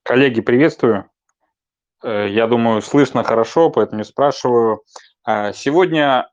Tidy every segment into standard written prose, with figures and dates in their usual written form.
Коллеги, приветствую. Я думаю, слышно хорошо, поэтому не спрашиваю. Сегодня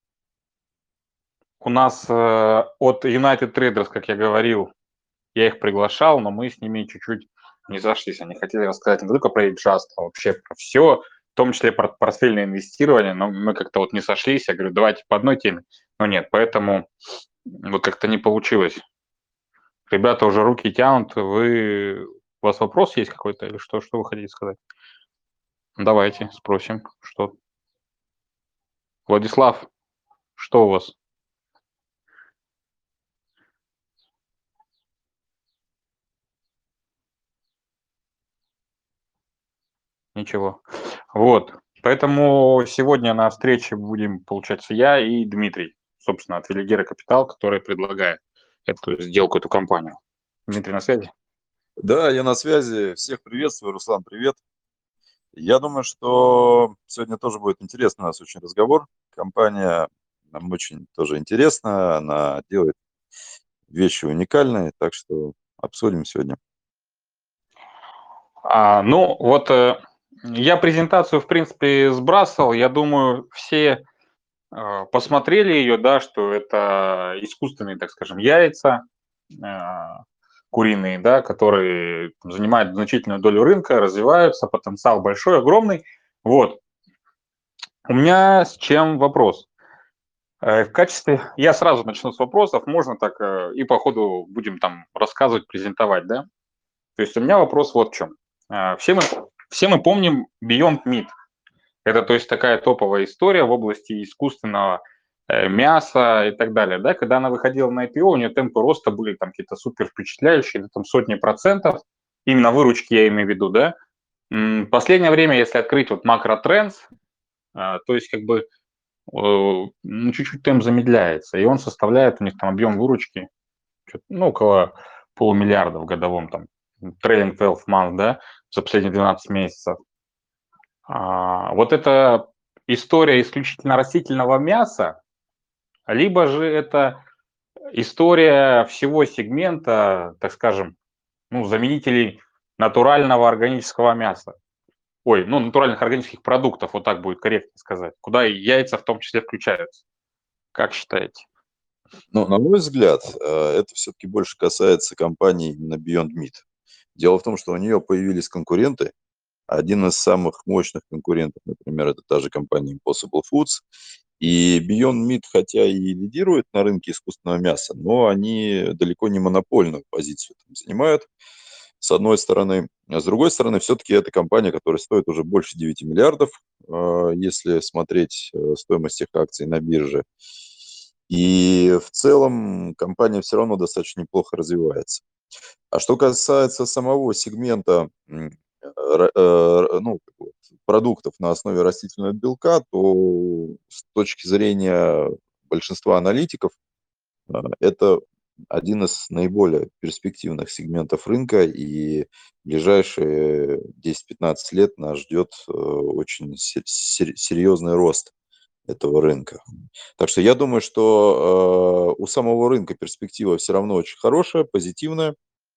у нас от United Traders, как я говорил, я их приглашал, но мы с ними чуть-чуть не зашлись. Они хотели рассказать не только про Just, а вообще про все, в том числе про портфельное инвестирование, но мы как-то вот не сошлись. Я говорю, давайте по одной теме. Но нет, поэтому вот как-то не получилось. Ребята уже руки тянут. У вас вопрос есть какой-то или что вы хотите сказать? Давайте спросим, что. Владислав, что у вас? Ничего. Вот. Поэтому сегодня на встрече будем, получается, я и Дмитрий, собственно, от Велигера Капитал, который предлагает эту сделку, эту компанию. Дмитрий на связи? Да, я на связи. Всех приветствую. Руслан, привет. Я думаю, что сегодня тоже будет интересный у нас очень разговор. Компания нам очень тоже интересна, она делает вещи уникальные, так что обсудим сегодня. Ну, вот я презентацию, в принципе, сбрасывал. Я думаю, все посмотрели ее, да, что это искусственные, так скажем, яйца куриные, да, которые занимают значительную долю рынка, развиваются, потенциал большой, огромный. Вот. У меня с чем вопрос? В качестве, я сразу начну с вопросов, можно так и по ходу будем там рассказывать, презентовать, да? То есть у меня вопрос вот в чем. Все мы помним Beyond Meat. Это, то есть, такая топовая история в области искусственного мяса и так далее, да? Когда она выходила на IPO, у нее темпы роста были там какие-то супер впечатляющие, там сотни процентов, именно выручки я имею в виду, да? Последнее время, если открыть вот макротрендс, то есть как бы чуть-чуть темп замедляется, и он составляет у них там объем выручки, ну, около полумиллиарда в годовом там, trailing 12 month, да, за последние 12 месяцев. Вот эта история исключительно растительного мяса, либо же это история всего сегмента, так скажем, ну, заменителей натурального органического мяса. Ой, ну, натуральных органических продуктов, вот так будет корректно сказать, куда и яйца в том числе включаются. Как считаете? Но, на мой взгляд, это все-таки больше касается компании именно Beyond Meat. Дело в том, что у нее появились конкуренты. Один из самых мощных конкурентов, например, это та же компания Impossible Foods. И Beyond Meat, хотя и лидирует на рынке искусственного мяса, но они далеко не монопольную позицию там занимают, с одной стороны. А с другой стороны, все-таки это компания, которая стоит уже больше 9 миллиардов, если смотреть стоимость их акций на бирже. И в целом компания все равно достаточно неплохо развивается. А что касается самого сегмента ну, продуктов на основе растительного белка, то с точки зрения большинства аналитиков это один из наиболее перспективных сегментов рынка, и в ближайшие 10-15 лет нас ждет очень серьезный рост этого рынка. Так что я думаю, что у самого рынка перспектива все равно очень хорошая, позитивная.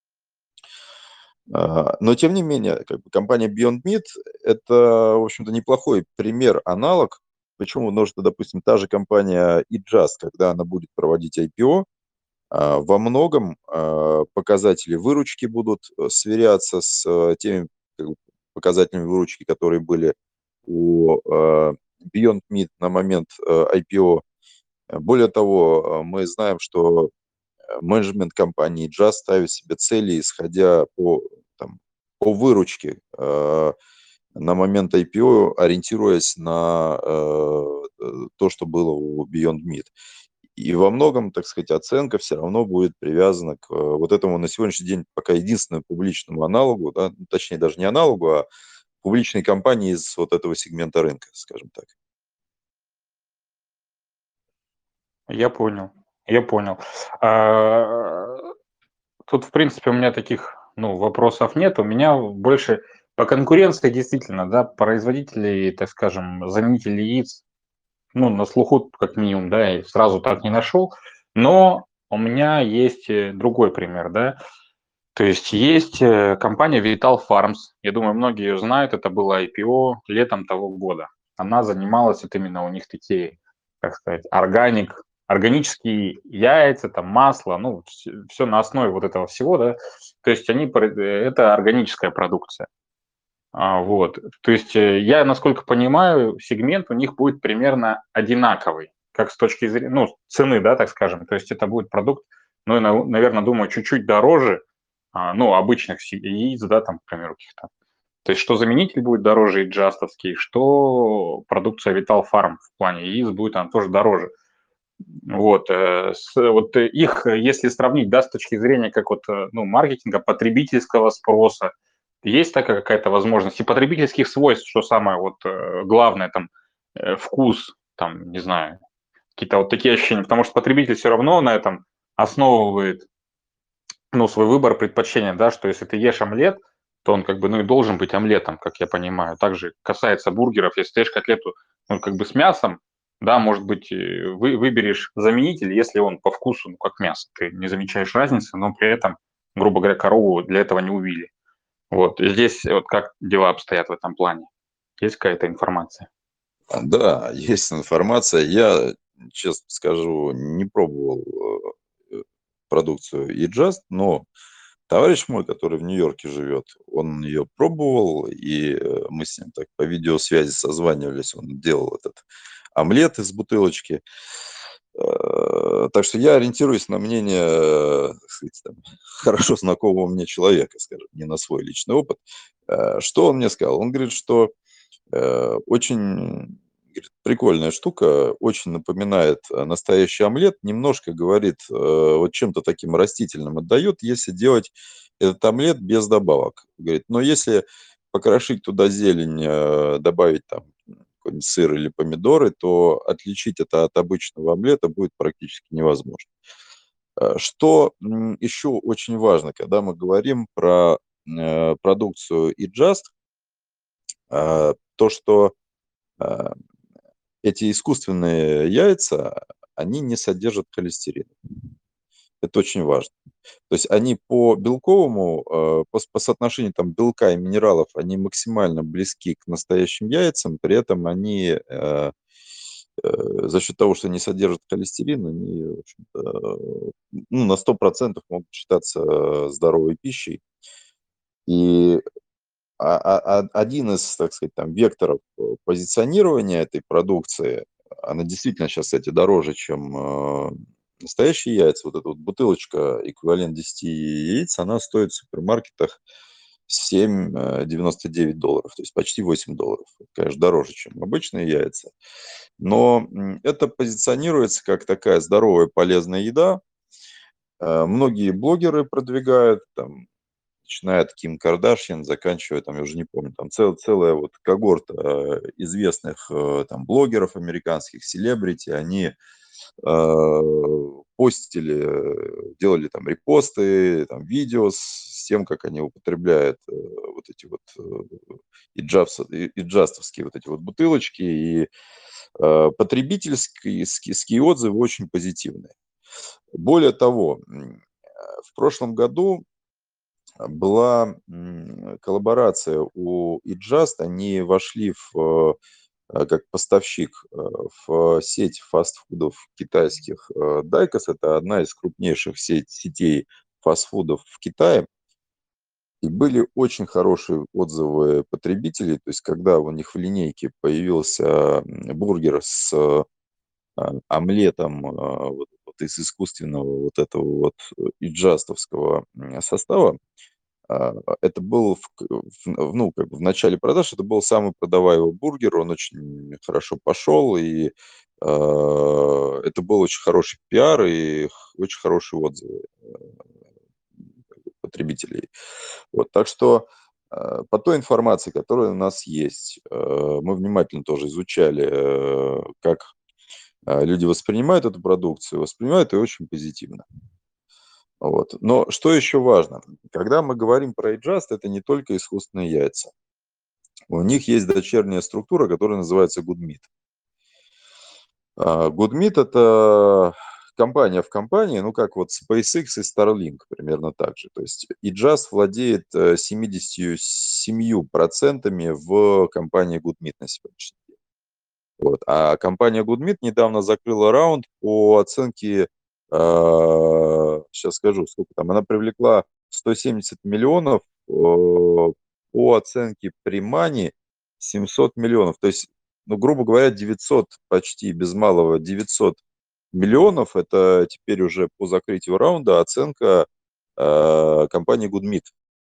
Но тем не менее, как бы компания Beyond Meat — это, в общем-то, неплохой пример, аналог. Почему? Потому что, допустим, та же компания eJust, когда она будет проводить IPO, во многом показатели выручки будут сверяться с теми как бы показателями выручки, которые были у Beyond Meat на момент IPO. Более того, мы знаем, что менеджмент компании Just ставит себе цели, исходя там, по выручке на момент IPO, ориентируясь на то, что было у Beyond Meat. И во многом, так сказать, оценка все равно будет привязана к вот этому на сегодняшний день пока единственному публичному аналогу, да, точнее даже не аналогу, а публичной компании из вот этого сегмента рынка, скажем так. Я понял, я понял. А, Тут, в принципе, у меня таких, ну, вопросов нет. У меня больше по конкуренции действительно, да, производителей, так скажем, заменителей яиц, ну, на слуху как минимум, да, и сразу так не нашел. Но у меня есть другой пример, да. То есть компания Vital Farms, я думаю, многие ее знают, это было IPO летом того года. Она занималась, вот именно у них такие, как сказать, органические яйца, там масло, ну, все на основе вот этого всего, да. То есть это органическая продукция. Вот. То есть я, насколько понимаю, сегмент у них будет примерно одинаковый, как с точки зрения, ну, цены, да, так скажем. То есть это будет продукт, ну, наверное, думаю, чуть-чуть дороже, ну, обычных яиц, да, там, к примеру, каких-то. То есть что заменитель будет дороже и джастовский, что продукция Vital Farm в плане яиц будет она тоже дороже. Вот, их, если сравнить, да, с точки зрения как вот, ну, маркетинга, потребительского спроса, есть такая какая-то возможность и потребительских свойств, что самое вот главное, там, вкус, там, не знаю, какие-то вот такие ощущения, потому что потребитель все равно на этом основывает, ну, свой выбор, предпочтения, да, что если ты ешь омлет, то он как бы, ну, и должен быть омлетом, как я понимаю. Также касается бургеров, если ты ешь котлету, ну, как бы с мясом, да, может быть, выберешь заменитель, если он по вкусу, ну, как мясо. Ты не замечаешь разницы, но при этом, грубо говоря, корову для этого не убили. Вот, и здесь вот как дела обстоят в этом плане? Есть какая-то информация? Да, есть информация. Я, честно скажу, не пробовал продукцию eJust, но товарищ мой, который в Нью-Йорке живет, он ее пробовал, и мы с ним так по видеосвязи созванивались. Он делал этот омлет из бутылочки. Так что я ориентируюсь на мнение, так сказать, там, хорошо знакомого мне человека, скажем, не на свой личный опыт. Что он мне сказал? Он говорит, что очень, говорит, прикольная штука, очень напоминает настоящий омлет, немножко, говорит, вот чем-то таким растительным отдает, если делать этот омлет без добавок. Говорит, но если покрошить туда зелень, добавить там какой-нибудь сыр или помидоры, то отличить это от обычного омлета будет практически невозможно. Что еще очень важно, когда мы говорим про продукцию eJust, то, что а, эти искусственные яйца, они не содержат холестерин. Это очень важно. То есть они по белковому, по соотношению там белка и минералов, они максимально близки к настоящим яйцам, при этом они за счет того, что не содержат холестерин, они, в общем-то, ну, на 100% могут считаться здоровой пищей. И один из, так сказать, там, векторов позиционирования этой продукции, она действительно сейчас, кстати, дороже, чем настоящие яйца. Вот эта вот бутылочка, эквивалент 10 яиц, она стоит в супермаркетах $7,99, то есть почти $8. Конечно, дороже, чем обычные яйца. Но это позиционируется как такая здоровая, полезная еда. Многие блогеры продвигают, там, начиная от Ким Кардашьян, заканчивая, там, я уже не помню, там целая вот когорта известных там блогеров американских, селебрити, они постили, делали там репосты, там видео с тем, как они употребляют вот эти вот иджастовские вот эти вот бутылочки, и потребительские отзывы очень позитивные. Более того, в прошлом году была коллаборация у eJust, они вошли как поставщик в сеть фастфудов китайских Дайкос, это одна из крупнейших сетей фастфудов в Китае, и были очень хорошие отзывы потребителей, то есть когда у них в линейке появился бургер с омлетом вот из искусственного вот этого вот иджастовского состава, это был, ну, как бы в начале продаж, это был самый продаваемый бургер, он очень хорошо пошел, и это был очень хороший пиар и очень хорошие отзывы потребителей. Вот, так что по той информации, которая у нас есть, мы внимательно тоже изучали, как люди воспринимают эту продукцию, воспринимают ее очень позитивно. Вот. Но что еще важно? Когда мы говорим про iJust, это не только искусственные яйца. У них есть дочерняя структура, которая называется GoodMeat. GoodMeat – это компания в компании, ну, как вот SpaceX и Starlink, примерно так же. То есть EJust владеет 77% в компании GoodMeet на сегодняшний день. Вот. А компания GoodMeet недавно закрыла раунд по оценке, сейчас скажу, сколько там, она привлекла 170 миллионов, по оценке Примани 700 миллионов. То есть, ну, грубо говоря, 900, почти без малого 900 миллионов, это теперь уже по закрытию раунда оценка компании GoodMeet,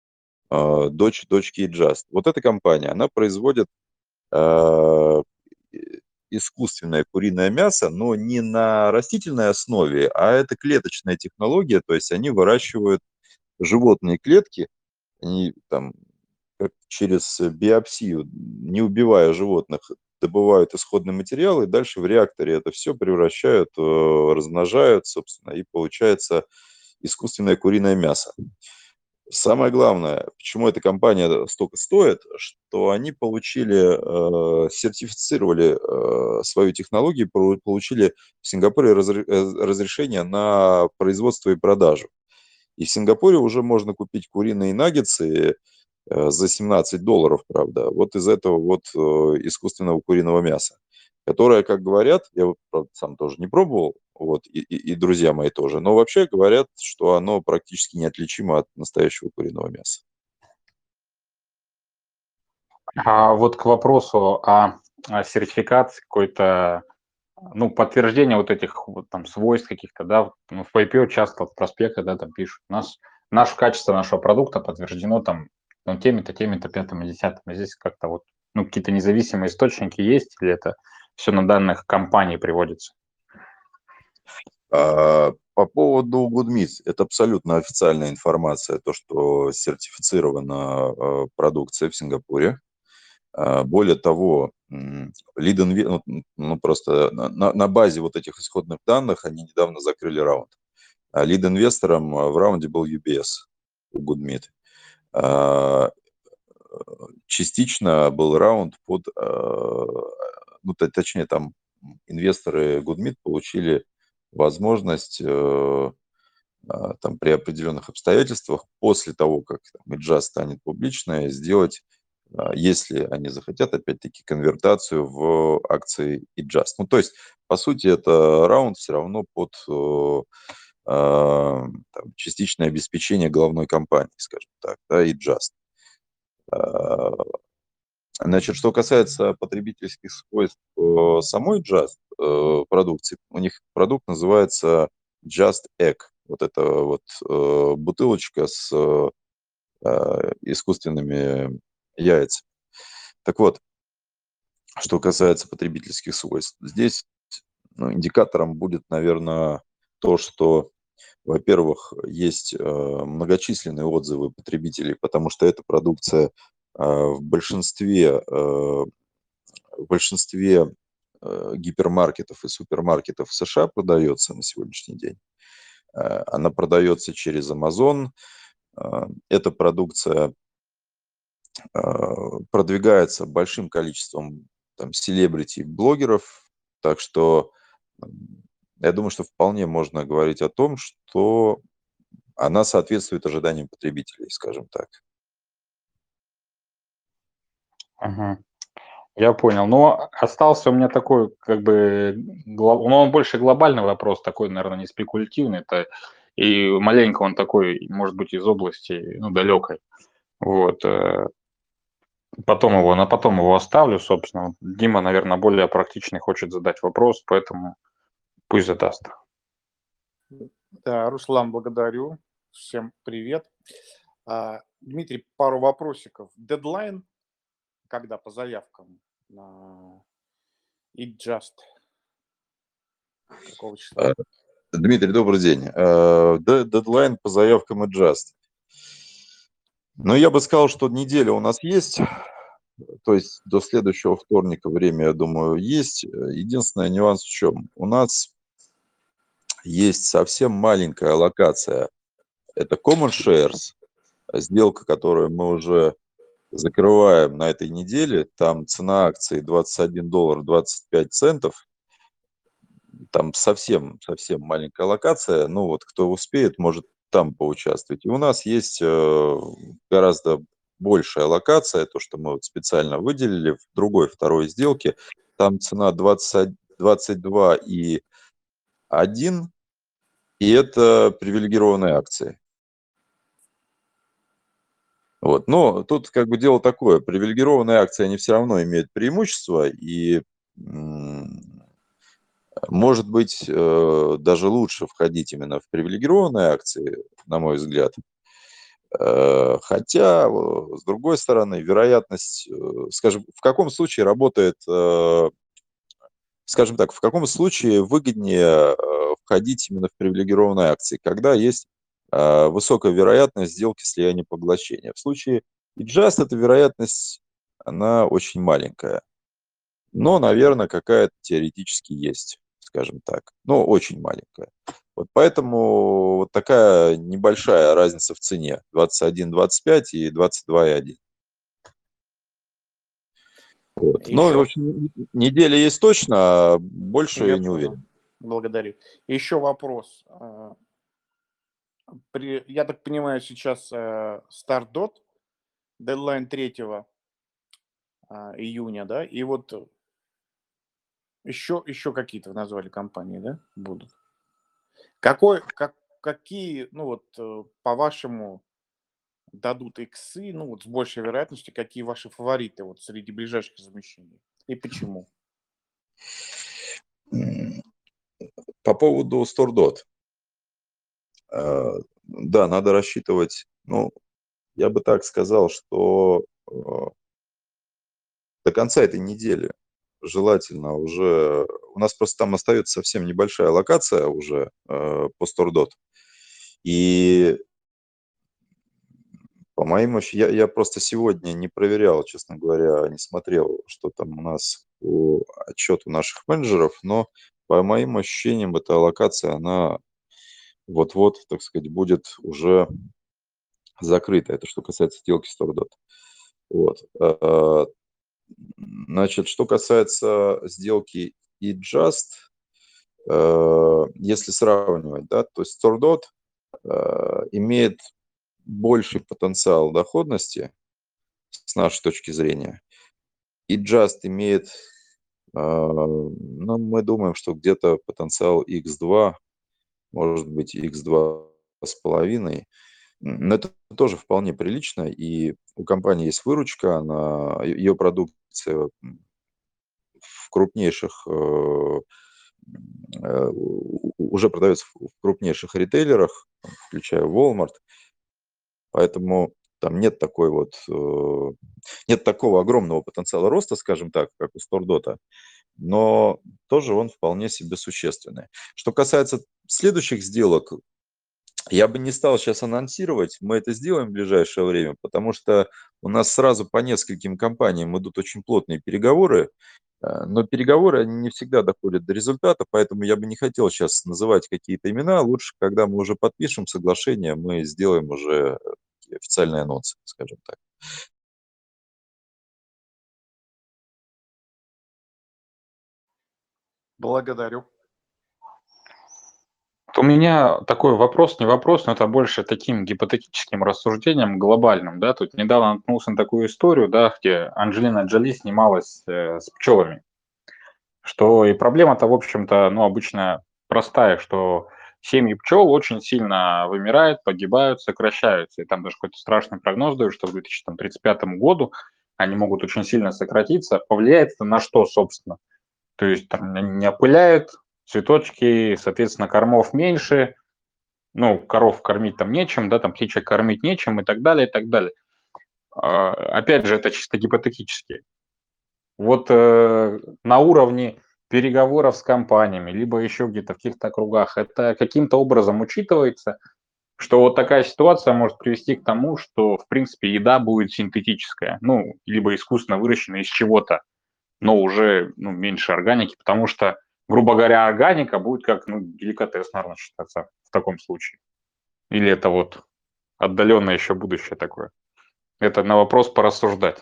дочки Just. Вот эта компания, она производит э, искусственное куриное мясо, но не на растительной основе, а это клеточная технология, то есть они выращивают животные клетки, они там как через биопсию, не убивая животных, добывают исходный материал, и дальше в реакторе это все превращают, размножают, собственно, и получается искусственное куриное мясо. Самое главное, почему эта компания столько стоит, что они сертифицировали свою технологию, получили в Сингапуре разрешение на производство и продажу. И в Сингапуре уже можно купить куриные наггетсы за $17, правда, вот из этого вот искусственного куриного мяса, которое, как говорят, я вот, правда, сам тоже не пробовал, вот, и друзья мои тоже, но вообще говорят, что оно практически неотличимо от настоящего куриного мяса. А вот к вопросу о сертификации какой-то, ну, подтверждение вот этих вот там свойств каких-то, да, ну, в IPO часто в проспекте, да, там пишут, наше качество нашего продукта подтверждено там, ну, теми-то, теми-то, пятым и десятым. А здесь как-то вот, ну, какие-то независимые источники есть, или это все на данных компаний приводится? По поводу GoodMeat, это абсолютно официальная информация, то, что сертифицирована продукция в Сингапуре. Более того, ну, просто на базе вот этих исходных данных они недавно закрыли раунд. Лид-инвестором в раунде был UBS у GoodMeat. Частично был раунд ну, точнее, там инвесторы GoodMeat получили возможность там, при определенных обстоятельствах, после того, как Midjust станет публичной, сделать, если они захотят, опять-таки, конвертацию в акции Midjust. Ну, то есть, по сути, это раунд все равно под там, частичное обеспечение головной компании, скажем так, да, Midjust. Значит, что касается потребительских свойств самой Just продукции, у них продукт называется Just Egg. Вот это вот бутылочка с искусственными яйцами. Так вот, что касается потребительских свойств, здесь ну, индикатором будет, наверное, то, что, во-первых, есть многочисленные отзывы потребителей, потому что эта продукция в большинстве гипермаркетов и супермаркетов в США продается на сегодняшний день. Она продается через Amazon. Эта продукция продвигается большим количеством там селебрити, блогеров, так что я думаю, что вполне можно говорить о том, что она соответствует ожиданиям потребителей, скажем так. Мгм. Я понял. Но остался у меня такой, как бы, ну, он больше глобальный вопрос, такой, наверное, не спекулятивный, это и маленько он такой, может быть, из области, ну, далекой. Вот. Потом его оставлю, собственно. Вот Дима, наверное, более практичный хочет задать вопрос, поэтому пусть задаст. Да, Руслан, благодарю. Всем привет. Дмитрий, пару вопросиков. Дедлайн, когда по заявкам на EatJust? Какого числа? Дмитрий, добрый день. Дедлайн по заявкам Adjust. Ну, я бы сказал, что неделя у нас есть, то есть до следующего вторника время, я думаю, есть. Единственный нюанс в чем? У нас есть совсем маленькая локация. Это Common Shares, сделка, которую мы уже закрываем на этой неделе. Там цена акции $21.25. там совсем маленькая локация, ну вот кто успеет, может там поучаствовать. И у нас есть гораздо большая локация, то, что мы вот специально выделили в другой, второй сделке. Там цена 22,1, и это привилегированные акции. Вот. Но тут как бы дело такое, привилегированные акции, они все равно имеют преимущество, и может быть, даже лучше входить именно в привилегированные акции, на мой взгляд. Хотя, с другой стороны, вероятность, скажем, в каком случае работает, скажем так, в каком случае выгоднее входить именно в привилегированные акции, когда есть высокая вероятность сделки слияния поглощения. В случае Just эта вероятность, она очень маленькая. Но, наверное, какая-то теоретически есть, скажем так. Но очень маленькая. Вот поэтому вот такая небольшая разница в цене. 21,25 и 22,1. Вот. Но, в Еще, общем, неделя есть точно, а больше я не понял. уверен. Благодарю. Еще вопрос. Я так понимаю, сейчас StartDot, дедлайн 3 июня, да? И вот еще какие-то вы назвали компании, да, будут? Какие, ну вот, по-вашему, дадут иксы, ну вот с большей вероятностью, какие ваши фавориты вот среди ближайших замещений? И почему? М, По поводу StoreDot. Да, надо рассчитывать, ну, я бы так сказал, что до конца этой недели желательно уже... У нас просто там остается совсем небольшая локация уже по StoreDot. И по моим я просто сегодня не проверял, честно говоря, не смотрел, что там у нас по отчету наших менеджеров, но по моим ощущениям эта локация, она вот-вот, так сказать, будет уже закрыта. Это что касается сделки StoreDot. Вот. Значит, что касается сделки eJust, если сравнивать, да, то есть StoreDot имеет больший потенциал доходности с нашей точки зрения. eJust имеет, ну, мы думаем, что где-то потенциал X2, может быть, X2 с половиной. Но это тоже вполне прилично, и у компании есть выручка, ее продукция в крупнейших уже продается в крупнейших ритейлерах, включая Walmart, поэтому там нет нет такого огромного потенциала роста, скажем так, как у StoreDot, но тоже он вполне себе существенный. Что касается следующих сделок, я бы не стал сейчас анонсировать, мы это сделаем в ближайшее время, потому что у нас сразу по нескольким компаниям идут очень плотные переговоры, но переговоры, они не всегда доходят до результата, поэтому я бы не хотел сейчас называть какие-то имена. Лучше, когда мы уже подпишем соглашение, мы сделаем уже официальный анонс, скажем так. Благодарю. У меня такой вопрос, не вопрос, но это больше таким гипотетическим рассуждением глобальным, да, тут недавно наткнулся на такую историю, да, где Анджелина Джоли снималась с пчелами, что и проблема-то, в общем-то, ну, обычно простая, что семьи пчел очень сильно вымирают, погибают, сокращаются, и там даже какой-то страшный прогноз дают, что к 2035 году они могут очень сильно сократиться. Повлияет это на что, собственно? То есть там не опыляют, цветочки, соответственно, кормов меньше, ну, коров кормить там нечем, да, там птичек кормить нечем и так далее, и так далее. Опять же, это чисто гипотетически. Вот на уровне переговоров с компаниями, либо еще где-то в каких-то кругах, это каким-то образом учитывается, что вот такая ситуация может привести к тому, что, в принципе, еда будет синтетическая, ну, либо искусственно выращена из чего-то, но уже ну, меньше органики, потому что, грубо говоря, органика будет как ну, деликатес, наверное, считаться в таком случае. Или это вот отдаленное еще будущее такое. Это на вопрос порассуждать.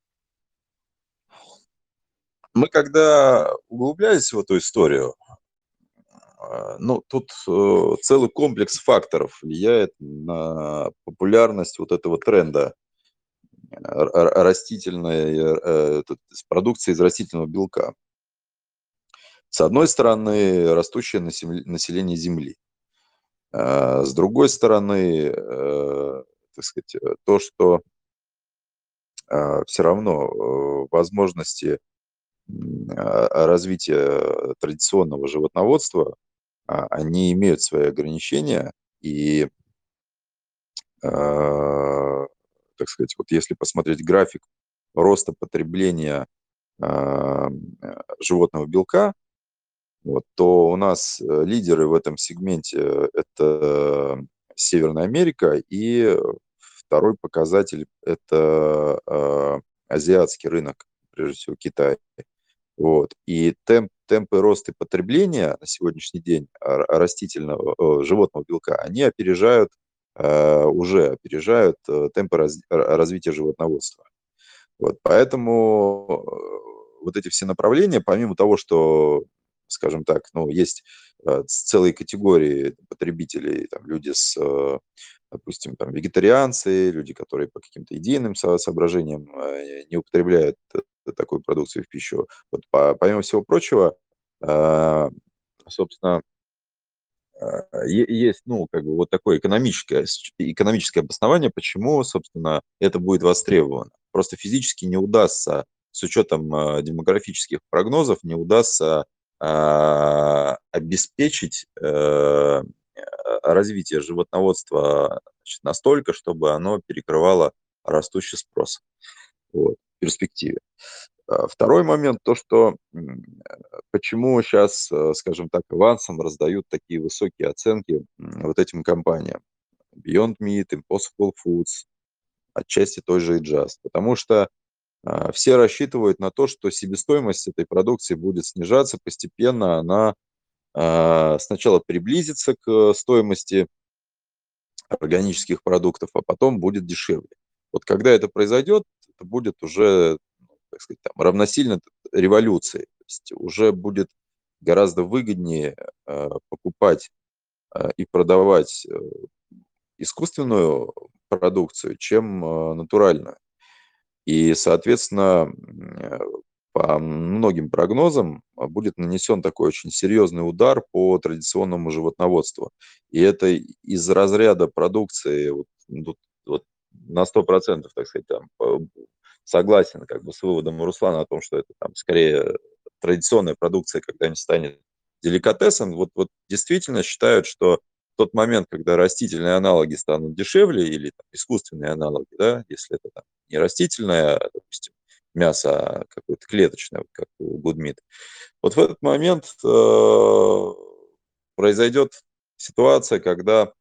Мы когда углублялись в эту историю, Ну, тут целый комплекс факторов влияет на популярность вот этого тренда растительной продукции из растительного белка. С одной стороны, растущее население Земли. С другой стороны, так сказать, то, что все равно возможности развития традиционного животноводства, они имеют свои ограничения. И, так сказать, вот если посмотреть график роста потребления животного белка, вот, то у нас лидеры в этом сегменте это Северная Америка, и второй показатель это азиатский рынок, прежде всего Китай. Вот. И темпы роста потребления на сегодняшний день растительного животного белка, они уже опережают темпы развития животноводства. Вот. Поэтому вот эти все направления, помимо того, что, скажем так, ну, есть целые категории потребителей, там, люди допустим, там, вегетарианцы, люди, которые по каким-то идейным соображениям не употребляют такую продукцию в пищу. Вот, помимо всего прочего, собственно, есть, ну, как бы вот такое экономическое обоснование, почему, собственно, это будет востребовано. Просто физически не удастся, с учетом демографических прогнозов, не удастся обеспечить развитие животноводства, значит, настолько, чтобы оно перекрывало растущий спрос, вот, в перспективе. Второй момент, то, что почему сейчас, скажем так, авансом раздают такие высокие оценки вот этим компаниям. Beyond Meat, Impossible Foods, отчасти той же Just. Потому что все рассчитывают на то, что себестоимость этой продукции будет снижаться постепенно, она сначала приблизится к стоимости органических продуктов, а потом будет дешевле. Вот когда это произойдет, это будет уже, так сказать, там, равносильно революции. То есть уже будет гораздо выгоднее покупать и продавать искусственную продукцию, чем натуральную. И, соответственно, по многим прогнозам будет нанесен такой очень серьезный удар по традиционному животноводству. И это из разряда продукции вот на 100%, так сказать, там, согласен как бы с выводом Руслана о том, что это там скорее традиционная продукция когда-нибудь станет деликатесом. Вот действительно считают, что в тот момент, когда растительные аналоги станут дешевле или там, искусственные аналоги, да, если это там, не растительное, а, допустим, мясо, а какое-то клеточное, как у Good Meat, вот в этот момент произойдет ситуация, когда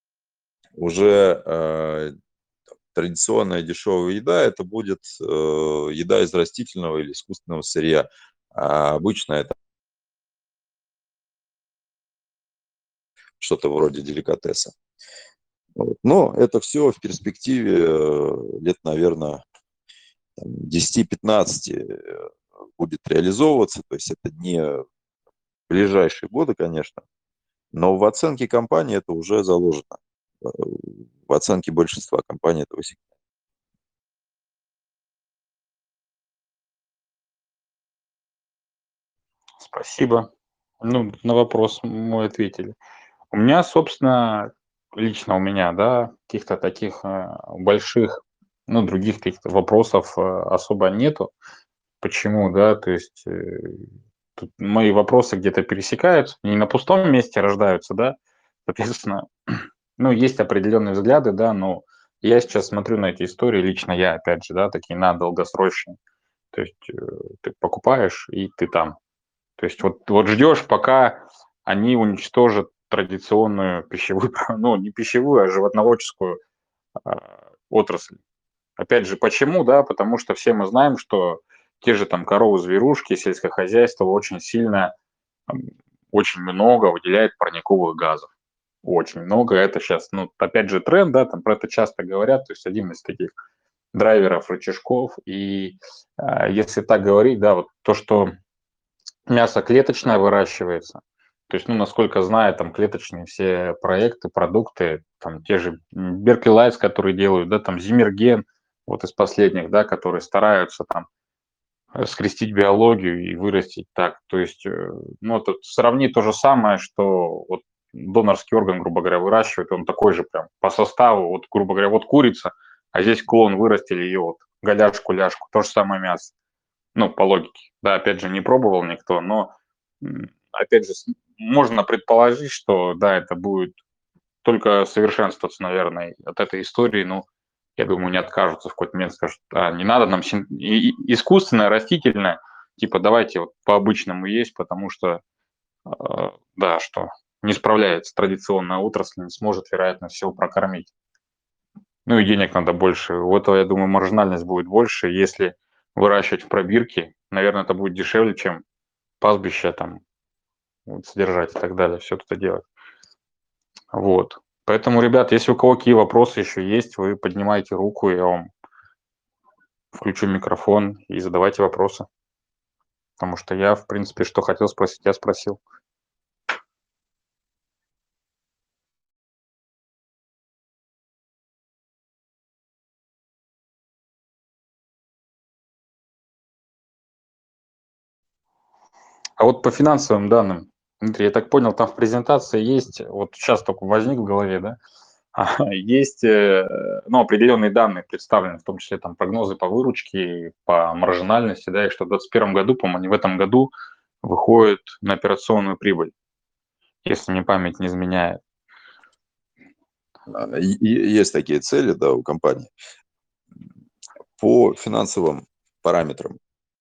уже традиционная дешевая еда, это будет еда из растительного или искусственного сырья. А обычно это что-то вроде деликатеса. Вот. Но это все в перспективе лет, наверное, 10-15 будет реализовываться. То есть это не ближайшие годы, конечно, но в оценке компании это уже заложено. В оценке большинства компаний этого сегмента. Спасибо. Ну, на вопрос мой ответили. У меня, собственно, лично у меня, да, каких-то таких больших, ну, других каких-то вопросов особо нету. Почему, да, то есть тут мои вопросы где-то пересекаются, не на пустом месте рождаются, да, соответственно, ну, есть определенные взгляды, да, но я сейчас смотрю на эти истории, лично я, опять же, да, такие на долгосрочные, то есть ты покупаешь, и ты там, то есть вот ждешь, пока они уничтожат традиционную пищевую, ну, не пищевую, а животноводческую отрасль. Опять же, почему, да, потому что все мы знаем, что те же там коровы, зверушки, сельское хозяйство очень сильно, очень много выделяет парниковых газов. Очень много. Это сейчас, ну, опять же, тренд, да, там про это часто говорят, то есть один из таких драйверов, рычажков. И если так говорить, да, вот то, что мясо клеточное выращивается, То есть, ну, насколько знаю, там клеточные все проекты, продукты, там те же Berkeley Lights, которые делают, да, там Зимерген, вот из последних, да, которые стараются там скрестить биологию и вырастить так. То есть, ну, это сравни то же самое, что вот донорский орган, грубо говоря, выращивает, он такой же прям по составу, вот, грубо говоря, вот курица, а здесь клон вырастили ее вот голяшку-ляшку, то же самое мясо. Ну, по логике. Да, опять же, не пробовал никто, но, опять же, можно предположить, что, да, это будет только совершенствоваться, наверное, от этой истории. Ну, я думаю, не откажутся в какой-то момент, скажут, не надо нам искусственное, растительное, типа давайте вот по-обычному есть, потому что, да, что не справляется традиционная отрасль, не сможет, вероятно, всего прокормить. Ну и денег надо больше. У этого, я думаю, маржинальность будет больше. Если выращивать в пробирке, наверное, это будет дешевле, чем пастбище там вот, содержать и так далее, все это делать. Вот. Поэтому, ребят, если у кого какие вопросы еще есть, вы поднимайте руку, я вам включу микрофон и задавайте вопросы. Потому что я, в принципе, что хотел спросить, я спросил. А вот по финансовым данным, Дмитрий, я так понял, там в презентации есть, вот сейчас только возник в голове, да, есть ну, определенные данные представлены, в том числе там прогнозы по выручке, по маржинальности, да, и что в 2021 году, по-моему, они в этом году выходят на операционную прибыль, если мне память не изменяет. Есть такие цели, да, у компании. По финансовым параметрам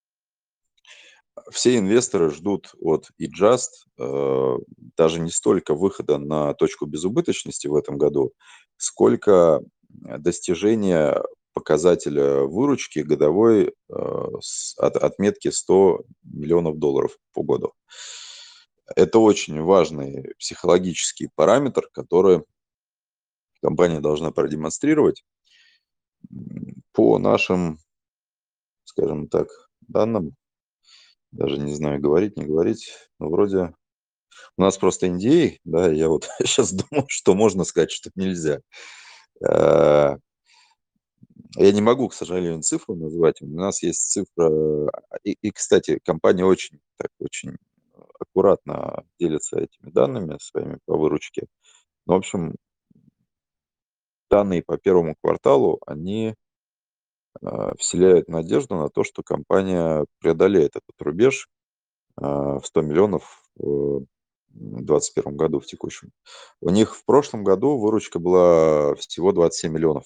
все инвесторы ждут от eJust даже не столько выхода на точку безубыточности в этом году, сколько достижения показателя выручки годовой от отметки $100 миллионов по году. Это очень важный психологический параметр, который компания должна продемонстрировать. По нашим, скажем так, данным, даже не знаю, говорить, не говорить, но вроде у нас просто NDA, да, я вот сейчас думаю, что можно сказать, что нельзя. Я не могу, к сожалению, цифру назвать. У нас есть цифра, кстати, компания очень, так, очень аккуратно делится этими данными своими по выручке. Ну, в общем, данные по первому кварталу, они вселяют надежду на то, что компания преодолеет этот рубеж в 100 миллионов в 2021 году, в текущем. У них в прошлом году выручка была всего 27 миллионов.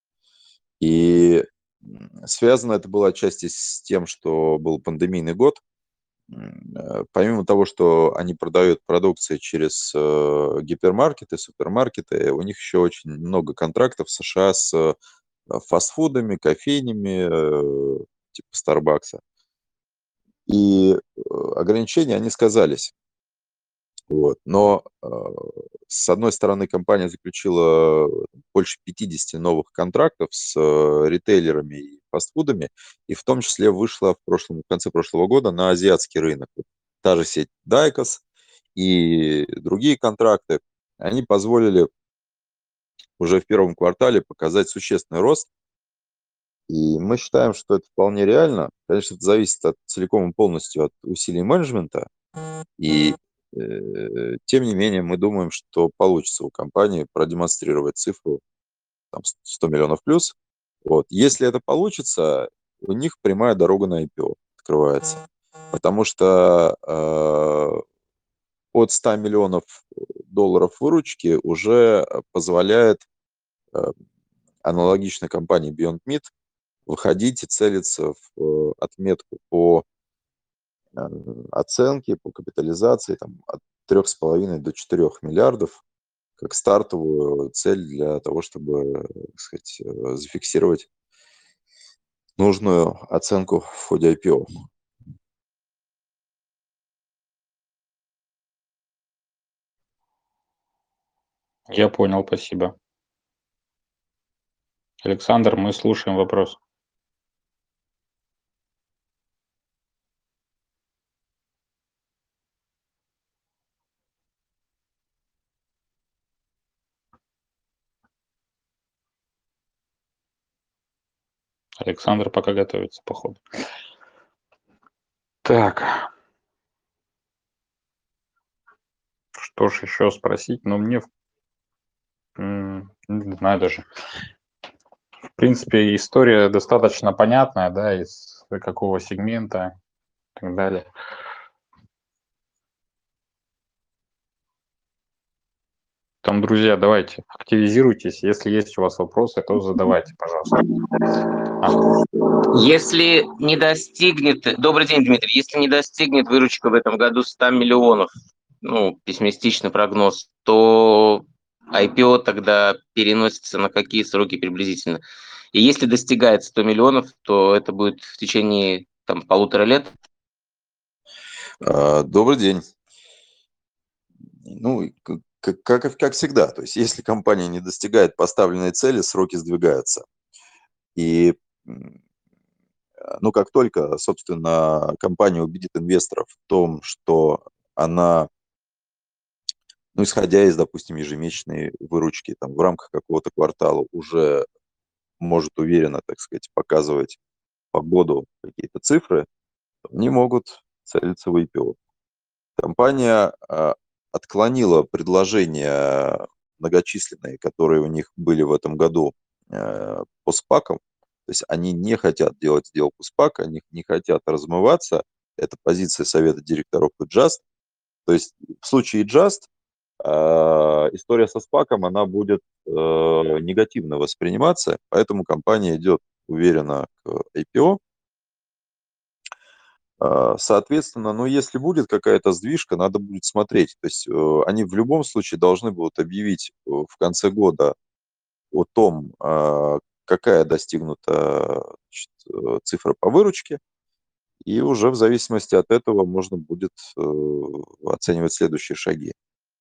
И связано это было отчасти с тем, что был пандемийный год. Помимо того, что они продают продукцию через гипермаркеты, супермаркеты, у них еще очень много контрактов в США с фастфудами, кофейнями, типа Старбакса. И ограничения, они сказались. Вот. Но, с одной стороны, компания заключила больше 50 новых контрактов с ритейлерами и фастфудами, и в том числе вышла в конце прошлого года на азиатский рынок. Вот та же сеть Daikas и другие контракты, они позволили уже в первом квартале показать существенный рост. И мы считаем, что это вполне реально. Конечно, это зависит целиком и полностью от усилий менеджмента. И тем не менее, мы думаем, что получится у компании продемонстрировать цифру там, 100 миллионов плюс. Вот. Если это получится, у них прямая дорога на IPO открывается. Потому что от 100 миллионов долларов выручки уже позволяет аналогичной компании Beyond Meat выходить и целиться в отметку по оценке, по капитализации там, от 3,5 до 4 миллиардов как стартовую цель для того, чтобы, так сказать, зафиксировать нужную оценку в ходе IPO. Я понял, спасибо. Александр, мы слушаем вопрос. Александр пока готовится, походу. Так, что ж еще спросить? Ну, мне, не знаю даже. В принципе, история достаточно понятная, да, из какого сегмента и так далее. Там, друзья, давайте, активизируйтесь. Если есть у вас вопросы, то задавайте, пожалуйста. Если не достигнет, добрый день, Дмитрий, если не достигнет выручка в этом году 100 миллионов, ну, пессимистичный прогноз, то IPO тогда переносится на какие сроки приблизительно? И если достигает 100 миллионов, то это будет в течение там 1,5 лет? Добрый день. Ну, как всегда, то есть если компания не достигает поставленной цели, сроки сдвигаются. И ну, как только, собственно, компания убедит инвесторов в том, что она, ну, исходя из, допустим, ежемесячной выручки, там, в рамках какого-то квартала уже может уверенно, так сказать, показывать по году какие-то цифры, они могут целиться в IPO. Компания отклонила предложения многочисленные, которые у них были в этом году по спакам. То есть они не хотят делать сделку спак, они не хотят размываться. Это позиция совета директоров и Just. То есть в случае Just история со спаком, она будет негативно восприниматься, поэтому компания идет уверенно к IPO. Соответственно, ну, если будет какая-то сдвижка, надо будет смотреть. То есть они в любом случае должны будут объявить в конце года о том, какая достигнута, значит, цифра по выручке, и уже в зависимости от этого можно будет оценивать следующие шаги.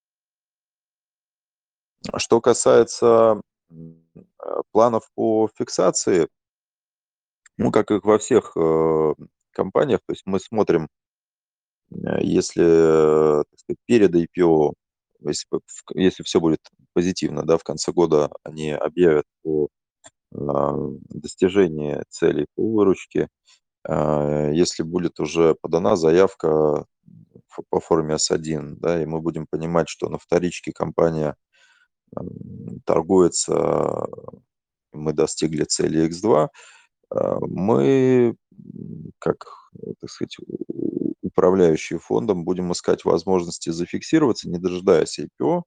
Что касается планов по фиксации, ну, как и во всех компаниях, то есть мы смотрим, если, так сказать, перед IPO, если все будет позитивно, да, в конце года они объявят о достижении целей по выручке. Если будет уже подана заявка по форме S1, да, и мы будем понимать, что на вторичке компания торгуется, мы достигли цели X2, мы, как, так сказать, управляющие фондом, будем искать возможности зафиксироваться, не дожидаясь IPO.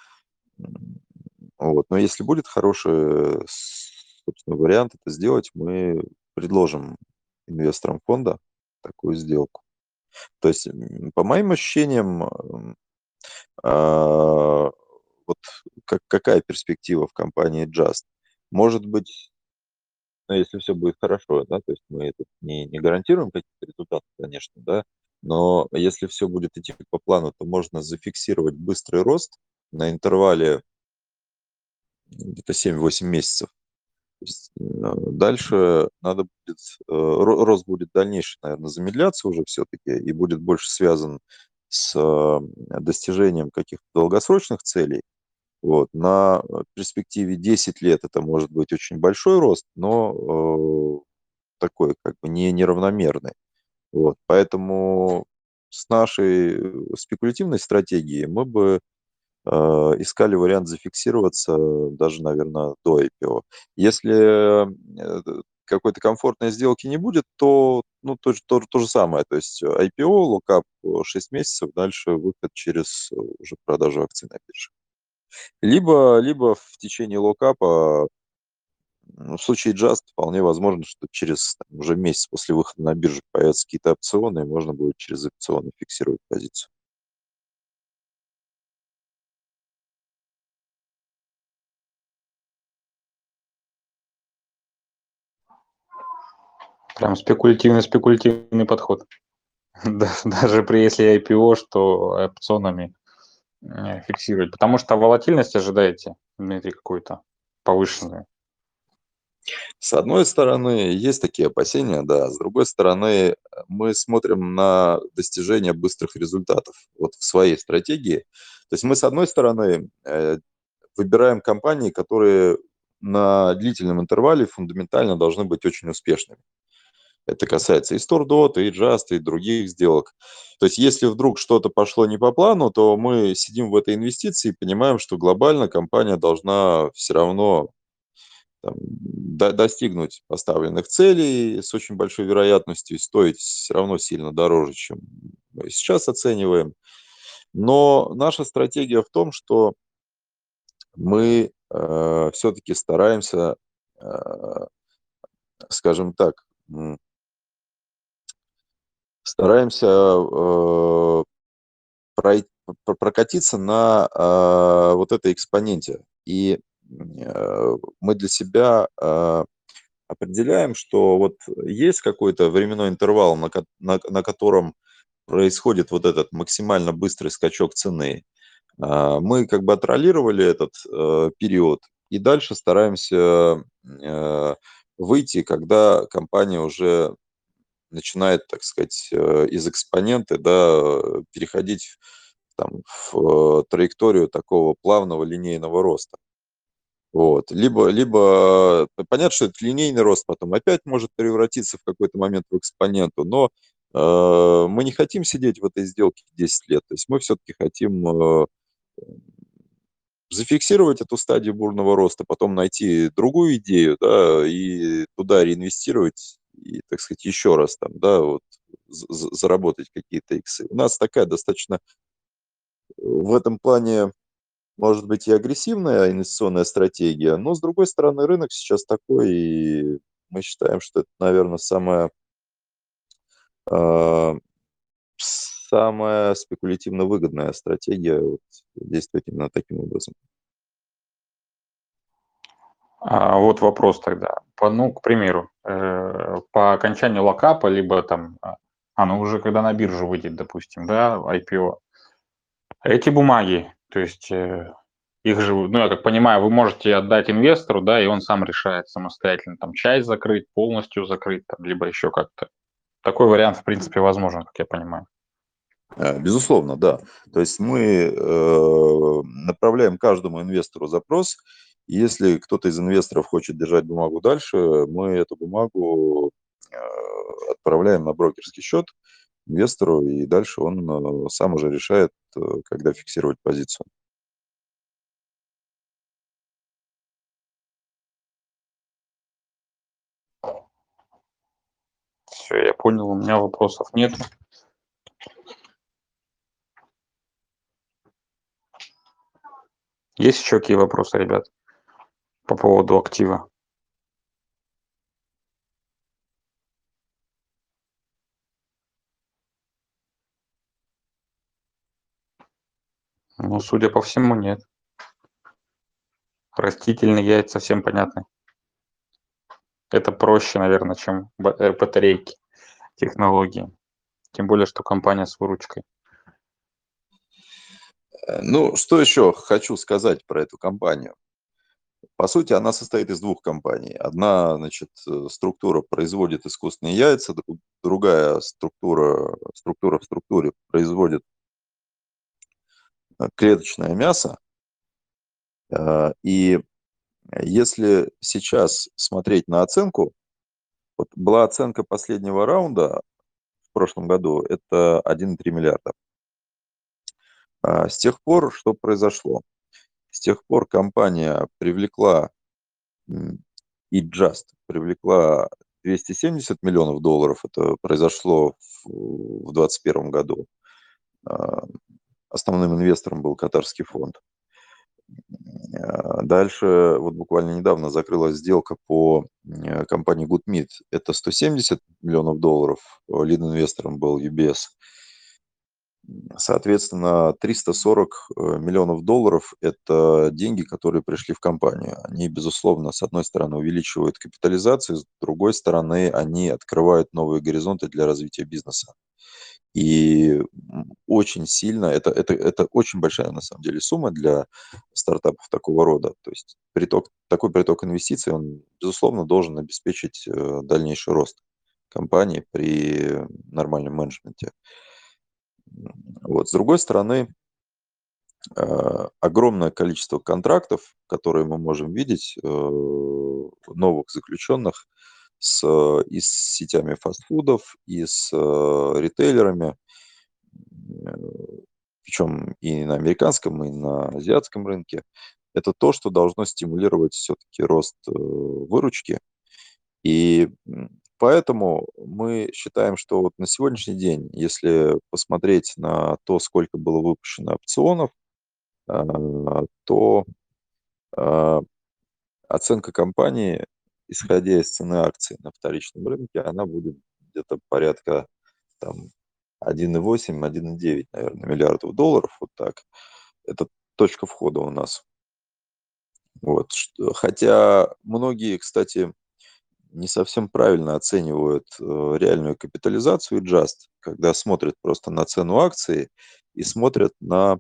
Вот. Но если будет хороший, собственно, вариант это сделать, мы предложим инвесторам фонда такую сделку. То есть, по моим ощущениям, вот какая перспектива в компании Just? Может быть, ну, если все будет хорошо, да, то есть мы тут не гарантируем какие-то результаты, конечно, да, но если все будет идти по плану, то можно зафиксировать быстрый рост на интервале где-то 7-8 месяцев. То есть, дальше надо будет, рост будет дальнейший, наверное, замедляться уже все-таки и будет больше связан с достижением каких-то долгосрочных целей. Вот. На перспективе 10 лет это может быть очень большой рост, но такой как бы неравномерный. Вот. Поэтому с нашей спекулятивной стратегией мы бы искали вариант зафиксироваться даже, наверное, до IPO. Если какой-то комфортной сделки не будет, то ну, то же самое. То есть IPO, локап 6 месяцев, дальше выход через уже продажу акций на бирже. Либо в течение локапа, ну, в случае Just вполне возможно, что через уже месяц после выхода на биржу появятся какие-то опционы, и можно будет через опционы фиксировать позицию. Прям спекулятивный подход. Даже при если IPO, что опционами фиксировать. Потому что волатильность ожидаете, Дмитрий, какую-то повышенную. С одной стороны, есть такие опасения, да. С другой стороны, мы смотрим на достижение быстрых результатов вот в своей стратегии. То есть мы, с одной стороны, выбираем компании, которые на длительном интервале фундаментально должны быть очень успешными. Это касается и StoreDot, и Just, и других сделок. То есть если вдруг что-то пошло не по плану, то мы сидим в этой инвестиции и понимаем, что глобально компания должна все равно там, достигнуть поставленных целей с очень большой вероятностью, и стоить все равно сильно дороже, чем мы сейчас оцениваем. Но наша стратегия в том, что мы все-таки стараемся, скажем так, стараемся прокатиться на вот этой экспоненте. И мы для себя определяем, что вот есть какой-то временной интервал, на котором происходит вот этот максимально быстрый скачок цены. Мы как бы оттроллировали этот период и дальше стараемся выйти, когда компания уже начинает, так сказать, из экспонента, да, переходить там, в траекторию такого плавного линейного роста. Вот. Либо понятно, что это линейный рост потом опять может превратиться в какой-то момент в экспоненту, но мы не хотим сидеть в этой сделке 10 лет. То есть мы все-таки хотим зафиксировать эту стадию бурного роста, потом найти другую идею, да, и туда реинвестировать, и, так сказать, еще раз там, да, вот заработать какие-то иксы. У нас такая достаточно в этом плане, может быть, и агрессивная инвестиционная стратегия, но, с другой стороны, рынок сейчас такой, и мы считаем, что это, наверное, а, самая спекулятивно выгодная стратегия вот, действовать именно таким образом. Вот вопрос тогда. Ну, к примеру, по окончанию локапа, либо там, ну уже когда на биржу выйдет, допустим, да, IPO, эти бумаги, то есть их же, ну, я как понимаю, вы можете отдать инвестору, да, и он сам решает самостоятельно, там, часть закрыть, полностью закрыть, там, либо еще как-то. Такой вариант, в принципе, возможен, как я понимаю. Безусловно, да. То есть мы направляем каждому инвестору запрос. Если кто-то из инвесторов хочет держать бумагу дальше, мы эту бумагу отправляем на брокерский счет инвестору, и дальше он сам уже решает, когда фиксировать позицию. Все, я понял, у меня вопросов нет. Есть еще какие вопросы, ребят, по поводу актива? Ну, судя по всему, нет. Растительные яйца всем понятны. Это проще, наверное, чем батарейки, технологии. Тем более, что компания с выручкой. Ну, что еще хочу сказать про эту компанию? По сути, она состоит из двух компаний. Одна, значит, структура производит искусственные яйца, другая структура в структуре производит клеточное мясо. И если сейчас смотреть на оценку, вот была оценка последнего раунда в прошлом году, это 1,3 миллиарда. С тех пор что произошло? С тех пор компания привлекла, и Just привлекла 270 миллионов долларов, это произошло в 2021 году. Основным инвестором был катарский фонд. Дальше, вот буквально недавно закрылась сделка по компании GoodMeat. Это 170 миллионов долларов. Лид-инвестором был UBS. Соответственно, 340 миллионов долларов – это деньги, которые пришли в компанию. Они, безусловно, с одной стороны увеличивают капитализацию, с другой стороны, они открывают новые горизонты для развития бизнеса. И очень сильно, это очень большая на самом деле сумма для стартапов такого рода. То есть такой приток инвестиций, он, безусловно, должен обеспечить дальнейший рост компании при нормальном менеджменте. Вот. С другой стороны, огромное количество контрактов, которые мы можем видеть, новых заключенных и с сетями фастфудов, и с ритейлерами, причем и на американском, и на азиатском рынке. Это то, что должно стимулировать все-таки рост выручки. И поэтому мы считаем, что вот на сегодняшний день, если посмотреть на то, сколько было выпущено опционов, то оценка компании, исходя из цены акций на вторичном рынке, она будет где-то порядка там 1,8-1,9, наверное, миллиардов долларов, вот так. Это точка входа у нас. Вот. Хотя многие, кстати, не совсем правильно оценивают реальную капитализацию Just, когда смотрят просто на цену акции и смотрят на,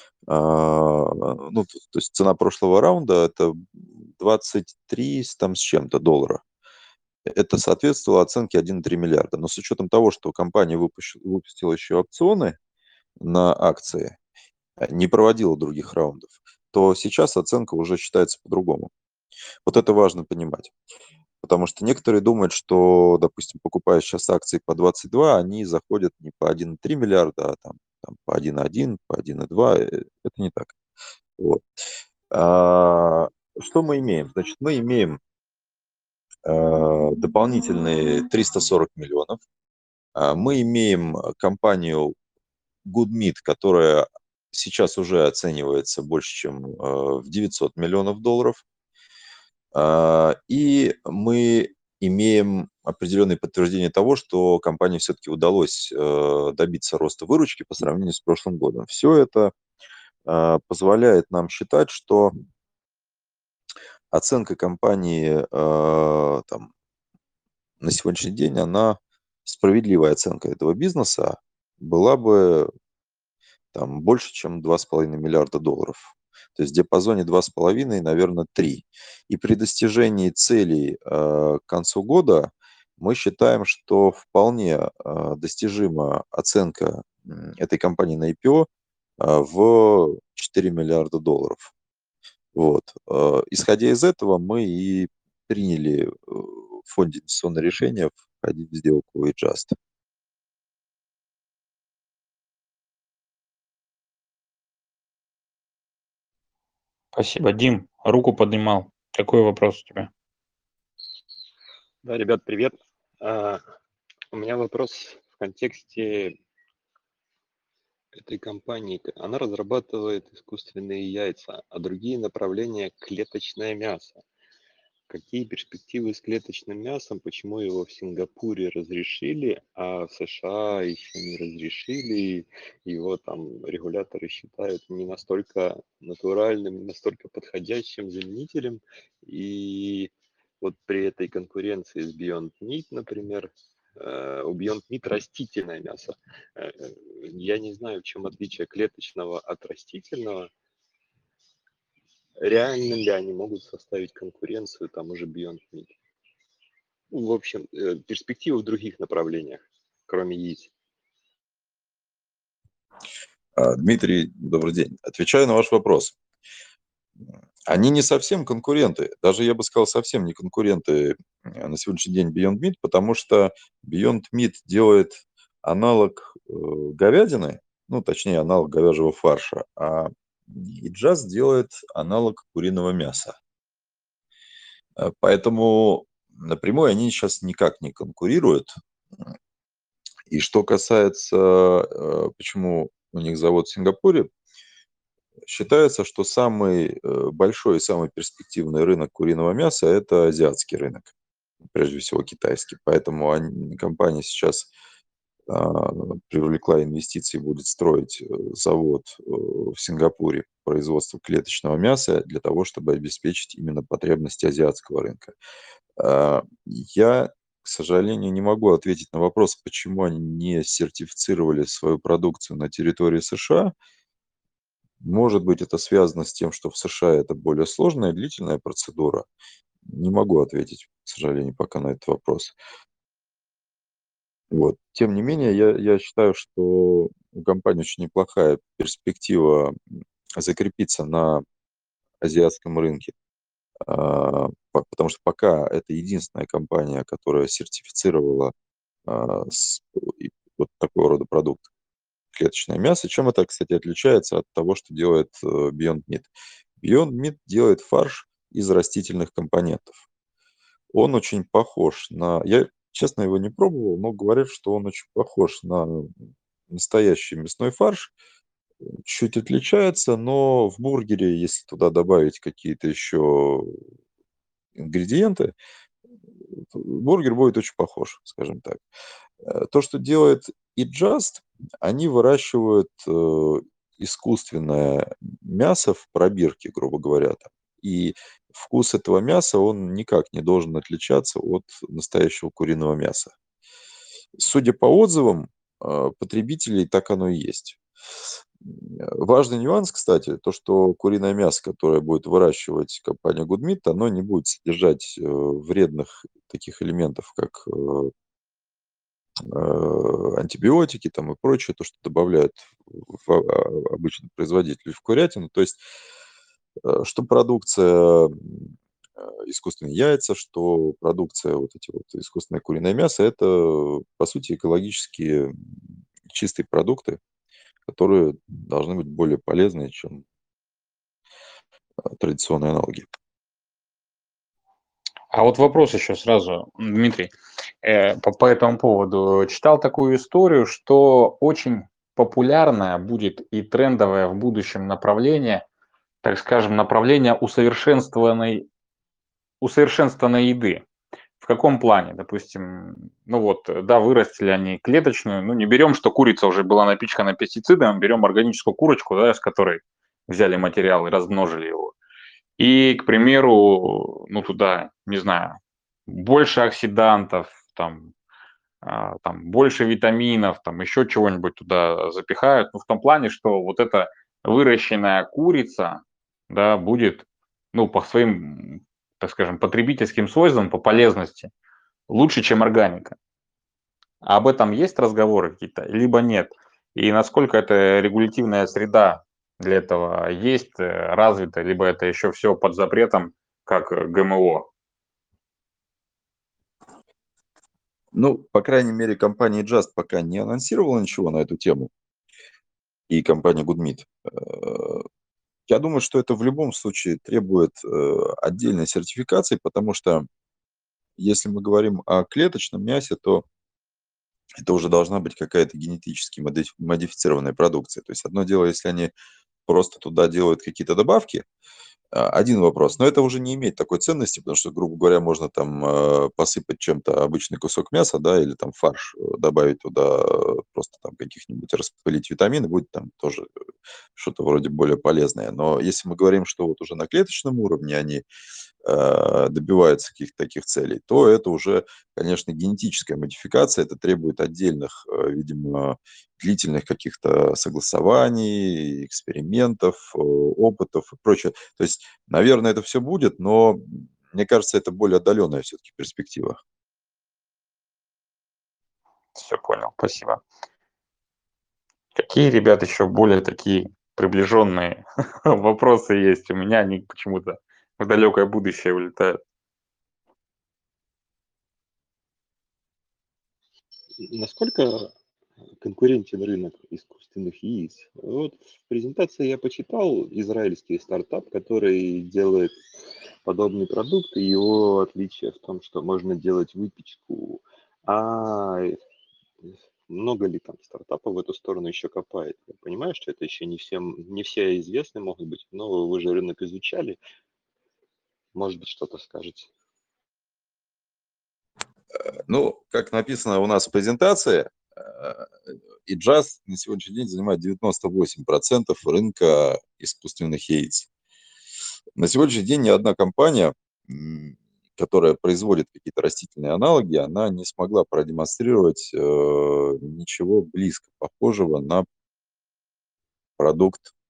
ну, то есть цена прошлого раунда это 23 там с чем-то доллара. Это соответствовало оценке 1,3 миллиарда. Но с учетом того, что компания выпустила еще опционы на акции, не проводила других раундов, то сейчас оценка уже считается по-другому. Вот это важно понимать. Потому что некоторые думают, что, допустим, покупая сейчас акции по 22, они заходят не по 1,3 миллиарда, а там по 1,1, по 1,2. Это не так. Вот. Что мы имеем? Значит, мы имеем дополнительные 340 миллионов. Мы имеем компанию GoodMeat, которая сейчас уже оценивается больше, чем в 900 миллионов долларов. И мы имеем определенные подтверждения того, что компании все-таки удалось добиться роста выручки по сравнению с прошлым годом. Все это позволяет нам считать, что оценка компании там, на сегодняшний день, она справедливая оценка этого бизнеса была бы там больше, чем 2,5 миллиарда долларов. То есть в диапазоне 2,5, наверное, 3. И при достижении целей к концу года мы считаем, что вполне достижима оценка этой компании на IPO в 4 миллиарда долларов. Вот. Исходя из этого, мы и приняли в фонде инвестиционное решение входить в сделку Just. Спасибо. Дим, руку поднимал. Какой вопрос у тебя? Да, ребят, привет. У меня вопрос в контексте этой компании. Она разрабатывает искусственные яйца, а другие направления – клеточное мясо. Какие перспективы с клеточным мясом? Почему его в Сингапуре разрешили, а в США еще не разрешили? Его там регуляторы считают не настолько натуральным, не настолько подходящим заменителем. И вот при этой конкуренции с Beyond Meat, например, у Beyond Meat растительное мясо. Я не знаю, в чем отличие клеточного от растительного. Реально ли они могут составить конкуренцию тому же Beyond Meat? Ну, в общем, перспективы в других направлениях, кроме яиц. Дмитрий, добрый день. Отвечаю на ваш вопрос. Они не совсем конкуренты, даже я бы сказал, совсем не конкуренты на сегодняшний день Beyond Meat, потому что Beyond Meat делает аналог говядины, ну, точнее, аналог говяжьего фарша, а Just делает аналог куриного мяса. Поэтому напрямую они сейчас никак не конкурируют. И что касается, почему у них завод в Сингапуре, считается, что самый большой и самый перспективный рынок куриного мяса – это азиатский рынок, прежде всего китайский. Поэтому компания сейчас привлекла инвестиции, будет строить завод в Сингапуре по производству клеточного мяса для того, чтобы обеспечить именно потребности азиатского рынка. Я, к сожалению, не могу ответить на вопрос, почему они не сертифицировали свою продукцию на территории США. Может быть, это связано с тем, что в США это более сложная, длительная процедура. Не могу ответить, к сожалению, пока на этот вопрос. Вот. Тем не менее, я считаю, что у компании очень неплохая перспектива закрепиться на азиатском рынке, потому что пока это единственная компания, которая сертифицировала вот такого рода продукт, клеточное мясо. Чем это, кстати, отличается от того, что делает Beyond Meat? Beyond Meat делает фарш из растительных компонентов. Он очень похож на... Я, честно, его не пробовал, но говорят, что он очень похож на настоящий мясной фарш. Чуть отличается, но в бургере, если туда добавить какие-то еще ингредиенты, бургер будет очень похож, скажем так. То, что делает eJust, они выращивают искусственное мясо в пробирке, грубо говоря. И вкус этого мяса, он никак не должен отличаться от настоящего куриного мяса. Судя по отзывам потребителей, так оно и есть. Важный нюанс, кстати, то, что куриное мясо, которое будет выращивать компания GoodMeat, оно не будет содержать вредных таких элементов, как антибиотики там и прочее, то, что добавляют обычно производители в курятину. То есть, что продукция искусственные яйца, что продукция вот эти вот искусственное куриное мясо, это, по сути, экологически чистые продукты, которые должны быть более полезные, чем традиционные аналоги. А вот вопрос еще сразу, Дмитрий, по этому поводу. Читал такую историю, что очень популярное будет и трендовое в будущем направление, так скажем, направление усовершенствованной еды. В каком плане? Допустим, ну вот, да, вырастили они клеточную, ну не берем, что курица уже была напичкана пестицидами, берем органическую курочку, да, с которой взяли материал и размножили его. И, к примеру, ну туда, не знаю, больше оксидантов, там больше витаминов, там еще чего-нибудь туда запихают. Ну, в том плане, что вот эта выращенная курица, да, будет, ну, по своим, так скажем, потребительским свойствам, по полезности, лучше, чем органика. А об этом есть разговоры какие-то, либо нет? И насколько эта регулятивная среда для этого есть, развита, либо это еще все под запретом, как ГМО? Ну, по крайней мере, компания Just пока не анонсировала ничего на эту тему, и компания GoodMeat. Я думаю, что это в любом случае требует отдельной сертификации, потому что если мы говорим о клеточном мясе, то это уже должна быть какая-то генетически модифицированная продукция. То есть одно дело, если они просто туда делают какие-то добавки, один вопрос, но это уже не имеет такой ценности, потому что, грубо говоря, можно там посыпать чем-то обычный кусок мяса, да, или там фарш, добавить туда просто там каких-нибудь, распылить витамины, будет там тоже что-то вроде более полезное. Но если мы говорим, что вот уже на клеточном уровне они добиваются каких-то таких целей, то это уже, конечно, генетическая модификация, это требует отдельных, видимо, длительных каких-то согласований, экспериментов, опытов и прочее. То есть, наверное, это все будет, но мне кажется, это более отдаленная все-таки перспектива. Все понял, спасибо. Какие, ребят, еще более такие приближенные вопросы есть у меня? Они почему-то в далекое будущее улетают. Насколько конкурентен рынок искусственных яиц? Вот в презентации я почитал израильский стартап, который делает подобный продукт, и его отличие в том, что можно делать выпечку. А много ли там стартапов в эту сторону еще копает? Я понимаю, что это еще не все известны могут быть, но вы же рынок изучали, может быть, что-то скажете. Ну, как написано у нас в презентации, eJust на сегодняшний день занимает 98% рынка искусственных яиц. На сегодняшний день ни одна компания, которая производит какие-то растительные аналоги, она не смогла продемонстрировать ничего близко похожего на продукт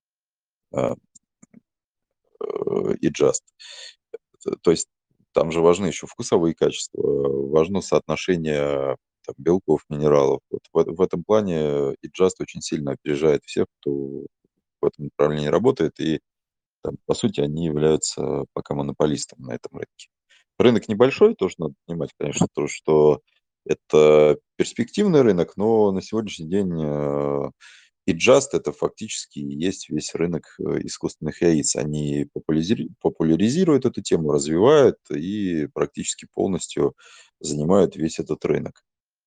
eJust. То есть там же важны еще вкусовые качества, важно соотношение там, белков, минералов. Вот в этом плане eJust очень сильно опережает всех, кто в этом направлении работает, и там, по сути, они являются пока монополистом на этом рынке. Рынок небольшой, тоже надо понимать, конечно, то, что это перспективный рынок, но на сегодняшний день и Just это фактически и есть весь рынок искусственных яиц. Они популяризируют эту тему, развивают и практически полностью занимают весь этот рынок.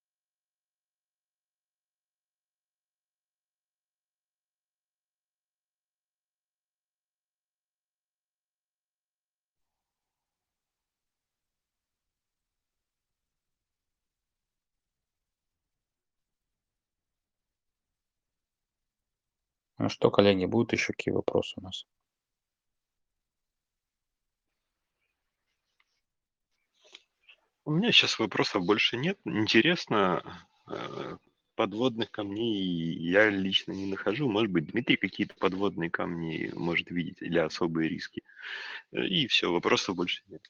Ну что, коллеги, будут еще какие вопросы у нас? У меня сейчас вопросов больше нет. Интересно, подводных камней я лично не нахожу. Может быть, Дмитрий какие-то подводные камни может видеть или особые риски. И все, вопросов больше нет.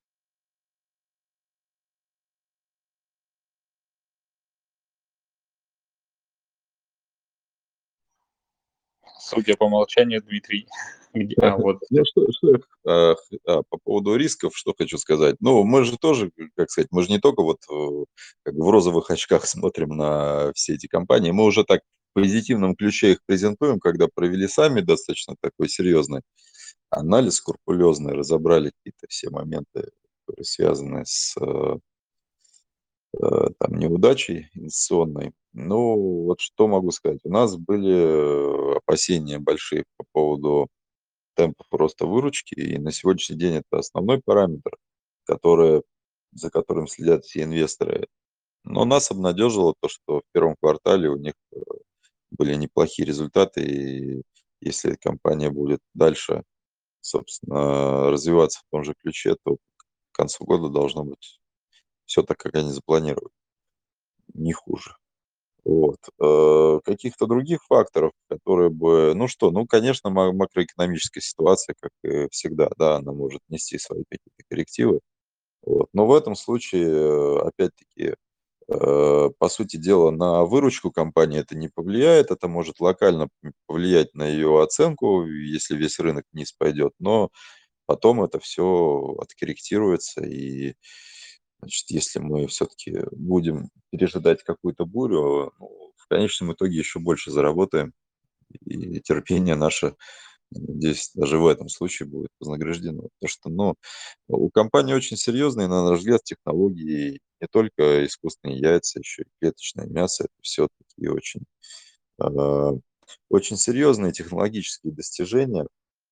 Судя по молчанию, Дмитрий. Вот. Я по поводу рисков, что хочу сказать. Ну, мы же тоже, как сказать, мы же не только вот как бы в розовых очках смотрим на все эти компании, мы уже так в позитивном ключе их презентуем, когда провели сами достаточно такой серьезный анализ, скрупулезный, разобрали какие-то все моменты, которые связаны с там, неудачей инвестиционной. Ну, вот что могу сказать. У нас были опасения большие по поводу темпов роста выручки, и на сегодняшний день это основной параметр, за которым следят все инвесторы. Но нас обнадежило то, что в первом квартале у них были неплохие результаты, и если компания будет дальше, собственно, развиваться в том же ключе, то к концу года должно быть все так, как они запланировали, не хуже. Вот. Каких-то других факторов, которые бы... Ну что, ну, конечно, макроэкономическая ситуация, как и всегда, да, она может нести свои какие-то коррективы. Вот. Но в этом случае, опять-таки, по сути дела, на выручку компании это не повлияет, это может локально повлиять на ее оценку, если весь рынок вниз пойдет, но потом это все откорректируется, и значит, если мы все-таки будем пережидать какую-то бурю, ну, в конечном итоге еще больше заработаем, и терпение наше, надеюсь, даже в этом случае будет вознаграждено. Потому что, ну, у компании очень серьезные, на наш взгляд, технологии, не только искусственные яйца, еще и клеточное мясо. Это все такие э, очень серьезные технологические достижения.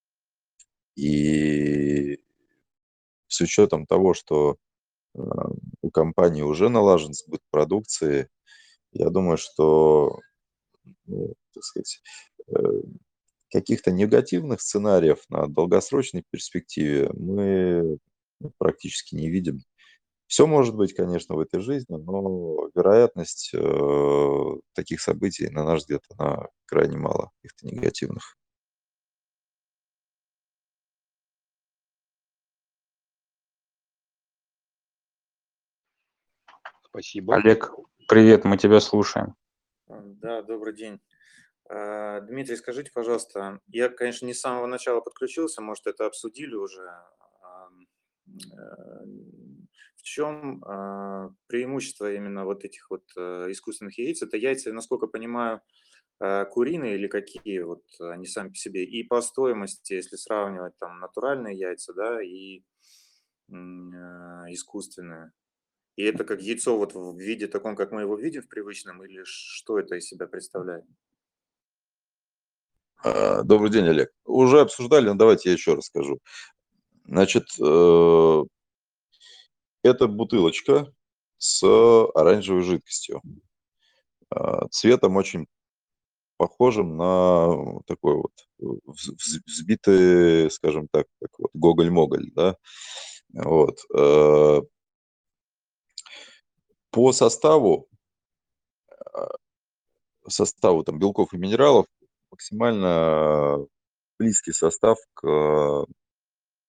И с учетом того, что э, у компании уже налажен сбыт продукции, я думаю, что, ну, так сказать, э, каких-то негативных сценариев на долгосрочной перспективе мы практически не видим. Все может быть, конечно, в этой жизни, но вероятность таких событий, на наш взгляд, она крайне мало, каких-то негативных. Спасибо. Олег, привет, мы тебя слушаем. Да, добрый день. Дмитрий, скажите, пожалуйста, я, конечно, не с самого начала подключился, может, это обсудили уже. В чем преимущество именно вот этих вот искусственных яиц? Это яйца, насколько понимаю, куриные или какие вот они сами по себе? И по стоимости, если сравнивать там натуральные яйца, да, и искусственные. И это как яйцо вот в виде таком, как мы его видим в привычном, или что это из себя представляет? Добрый день, Олег. Уже обсуждали, но давайте я еще расскажу. Значит, это бутылочка с оранжевой жидкостью. Цветом очень похожим на такой вот взбитый, скажем так, как вот гоголь-моголь, да. Вот. По составу там, белков и минералов максимально близкий состав к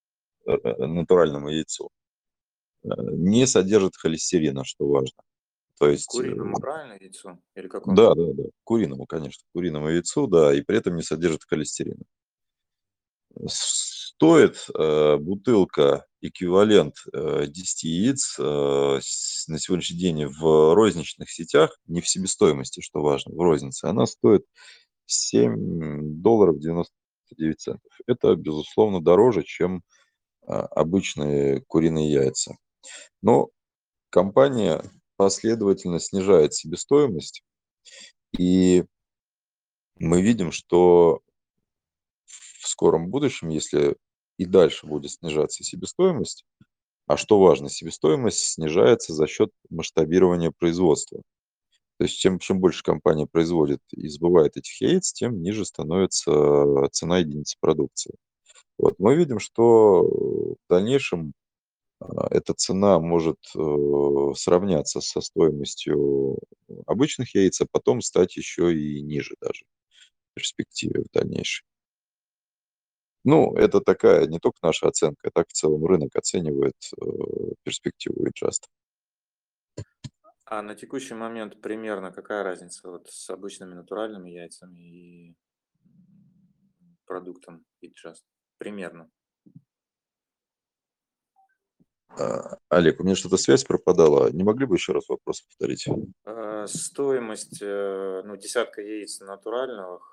натуральному яйцу. Не содержит холестерина, что важно. То есть, Куриному, правильно, яйцу? Или какому? да, куриному, конечно, куриному яйцу, да, и при этом не содержит холестерина. Стоит бутылка эквивалент 10 яиц на сегодняшний день в розничных сетях, не в себестоимости, что важно, в рознице, она стоит $7.99. Это, безусловно, дороже, чем обычные куриные яйца. Но компания последовательно снижает себестоимость, и мы видим, что в скором будущем, если и дальше будет снижаться себестоимость, а что важно, себестоимость снижается за счет масштабирования производства. То есть чем больше компания производит и сбывает этих яиц, тем ниже становится цена единицы продукции. Вот. Мы видим, что в дальнейшем эта цена может сравняться со стоимостью обычных яиц, а потом стать еще и ниже даже в перспективе в дальнейшей. Ну, это такая не только наша оценка, а так в целом рынок оценивает перспективу Adjust. А на текущий момент примерно какая разница вот с обычными натуральными яйцами и продуктом Eatjust? Примерно. Олег, у меня что-то связь пропадала. Не могли бы еще раз вопрос повторить? Стоимость, ну, десятка яиц натуральных,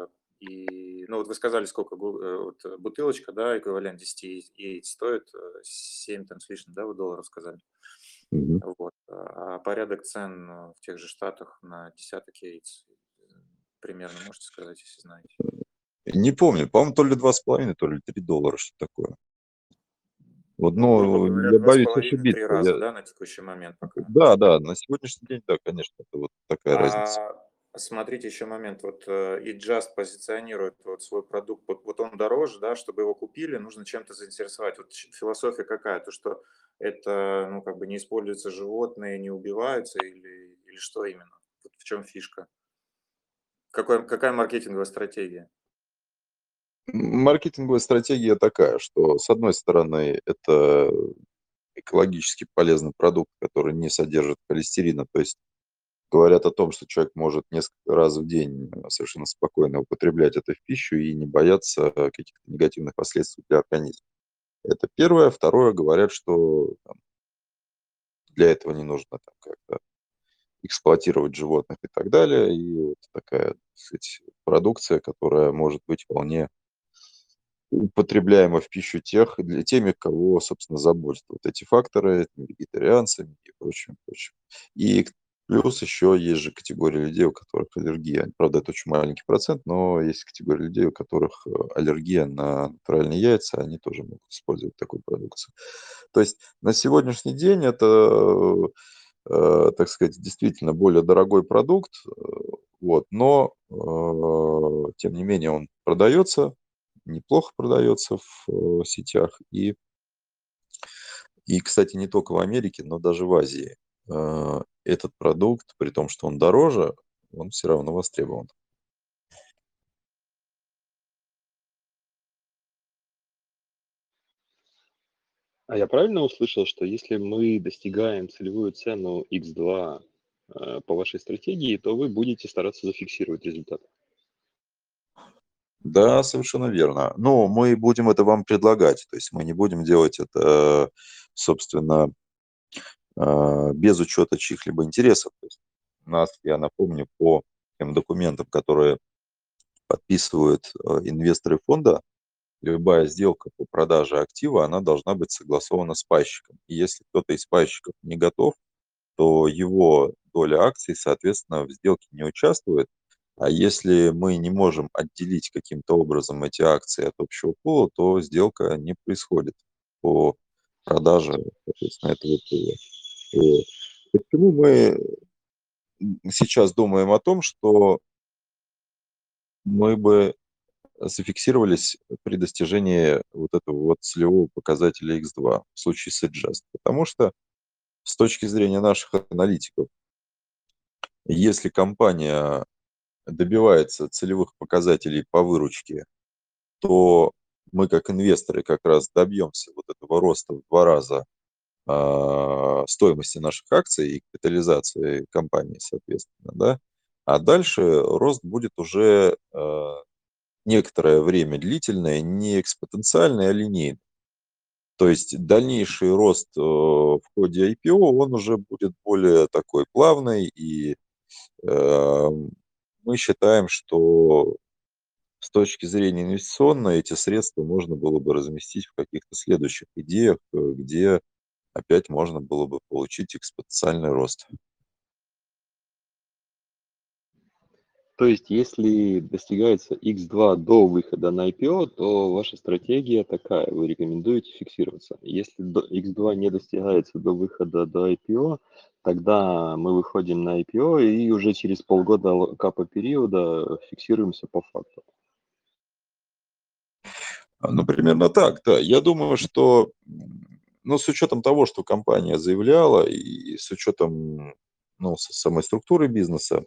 и, ну, вот вы сказали, сколько вот бутылочка, да, эквивалент 10 яиц стоит, 7 там с лишним, да, вы долларов сказали. Мгм. Вот. А порядок цен в тех же Штатах на десяток яиц примерно можете сказать, если знаете? Не помню, по-моему, то ли $2,5, то ли $3, что такое. Вот, Ну, грубо ну, говоря, я боюсь 2,5-3 ошибиться. раза, да, на текущий момент пока. Да, на сегодняшний день, да, конечно, это вот такая разница. Смотрите еще момент, вот Eatjust позиционирует вот свой продукт, вот он дороже, да, чтобы его купили, нужно чем-то заинтересовать. Вот философия какая? То, что это, ну, как бы не используются животные, не убиваются или что именно? Вот в чем фишка? Какая маркетинговая стратегия? Маркетинговая стратегия такая, что, с одной стороны, это экологически полезный продукт, который не содержит холестерина, то есть говорят о том, что человек может несколько раз в день совершенно спокойно употреблять это в пищу и не бояться каких-то негативных последствий для организма. Это первое. Второе, говорят, что там, для этого не нужно там, как-то эксплуатировать животных и так далее. И вот такая, так сказать, продукция, которая может быть вполне употребляема в пищу для теми, кого, собственно, заботят вот эти факторы, вегетарианцами и прочим, прочим. И плюс еще есть же категория людей, у которых аллергия. Правда, это очень маленький процент, но есть категория людей, у которых аллергия на натуральные яйца, они тоже могут использовать такую продукцию. То есть на сегодняшний день это, так сказать, действительно более дорогой продукт, вот, но тем не менее он продается, неплохо продается в сетях. И, кстати, не только в Америке, но даже в Азии. Этот продукт, при том, что он дороже, он все равно востребован. А я правильно услышал, что если мы достигаем целевую цену X2 по вашей стратегии, то вы будете стараться зафиксировать результат? Да, совершенно верно. Но мы будем это вам предлагать. То есть мы не будем делать это, собственно, без учета чьих-либо интересов. То есть у нас, я напомню, по тем документам, которые подписывают инвесторы фонда, любая сделка по продаже актива, она должна быть согласована с пайщиком. И если кто-то из пайщиков не готов, то его доля акций, соответственно, в сделке не участвует. А если мы не можем отделить каким-то образом эти акции от общего пула, то сделка не происходит по продаже, соответственно, этого пула. Вот. Почему мы сейчас думаем о том, что мы бы зафиксировались при достижении вот этого вот целевого показателя X2 в случае с Adjust? Потому что с точки зрения наших аналитиков, если компания добивается целевых показателей по выручке, то мы как инвесторы как раз добьемся вот этого роста в 2 раза стоимости наших акций и капитализации компании, соответственно, да. А дальше рост будет уже некоторое время длительное, не экспоненциальный, а линейный. То есть дальнейший рост в ходе IPO, он уже будет более такой плавный, и мы считаем, что с точки зрения инвестиционной эти средства можно было бы разместить в каких-то следующих идеях, где опять можно было бы получить экспоненциальный рост. То есть, если достигается X2 до выхода на IPO, то ваша стратегия такая, вы рекомендуете фиксироваться. Если X2 не достигается до выхода до IPO, тогда мы выходим на IPO и уже через полгода капа периода фиксируемся по факту. Ну, примерно так, да. Я думаю, что, ну, с учетом того, что компания заявляла, и с учетом, ну, самой структуры бизнеса,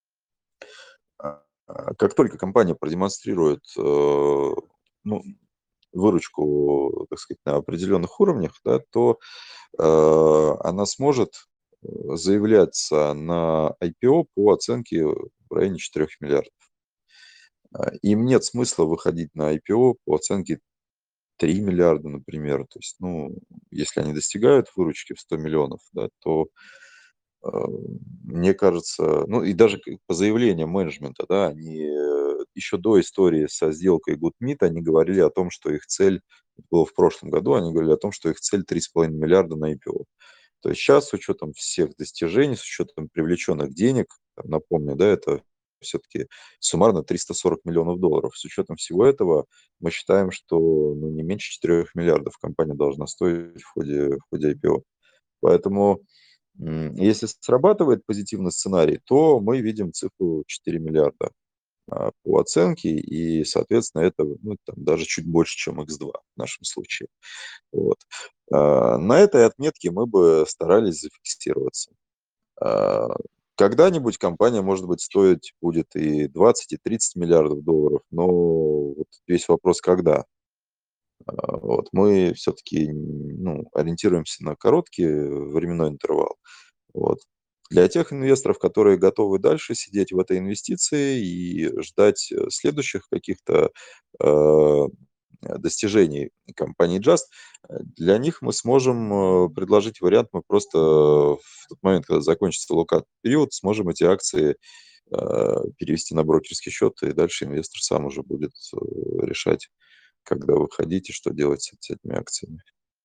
как только компания продемонстрирует, ну, выручку, так сказать, на определенных уровнях, да, то она сможет заявляться на IPO по оценке в районе 4 миллиардов. Им нет смысла выходить на IPO по оценке 3 миллиарда, например. То есть, ну, если они достигают выручки в 100 миллионов, да, то э, мне кажется, ну и даже по заявлениям менеджмента, да, они еще до истории со сделкой GoodMeet, они говорили о том, что их цель, было в прошлом году, они говорили о том, что их цель 3,5 миллиарда на IPO. То есть сейчас с учетом всех достижений, с учетом привлеченных денег, напомню, да, это все-таки суммарно 340 миллионов долларов. С учетом всего этого мы считаем, что ну, не меньше 4 миллиардов компания должна стоить в ходе IPO. Поэтому если срабатывает позитивный сценарий, то мы видим цифру 4 миллиарда по оценке, и, соответственно, это ну, там, даже чуть больше, чем X2 в нашем случае. Вот. На этой отметке мы бы старались зафиксироваться. Когда-нибудь компания, может быть, стоить будет и 20, и 30 миллиардов долларов, но вот весь вопрос, когда. Вот. Мы все-таки ну, ориентируемся на короткий временной интервал. Вот. Для тех инвесторов, которые готовы дальше сидеть в этой инвестиции и ждать следующих каких-то достижений компании Just, для них мы сможем предложить вариант, мы просто в тот момент, когда закончится локат период, сможем эти акции перевести на брокерский счет, и дальше инвестор сам уже будет решать, когда выходить и что делать с этими акциями.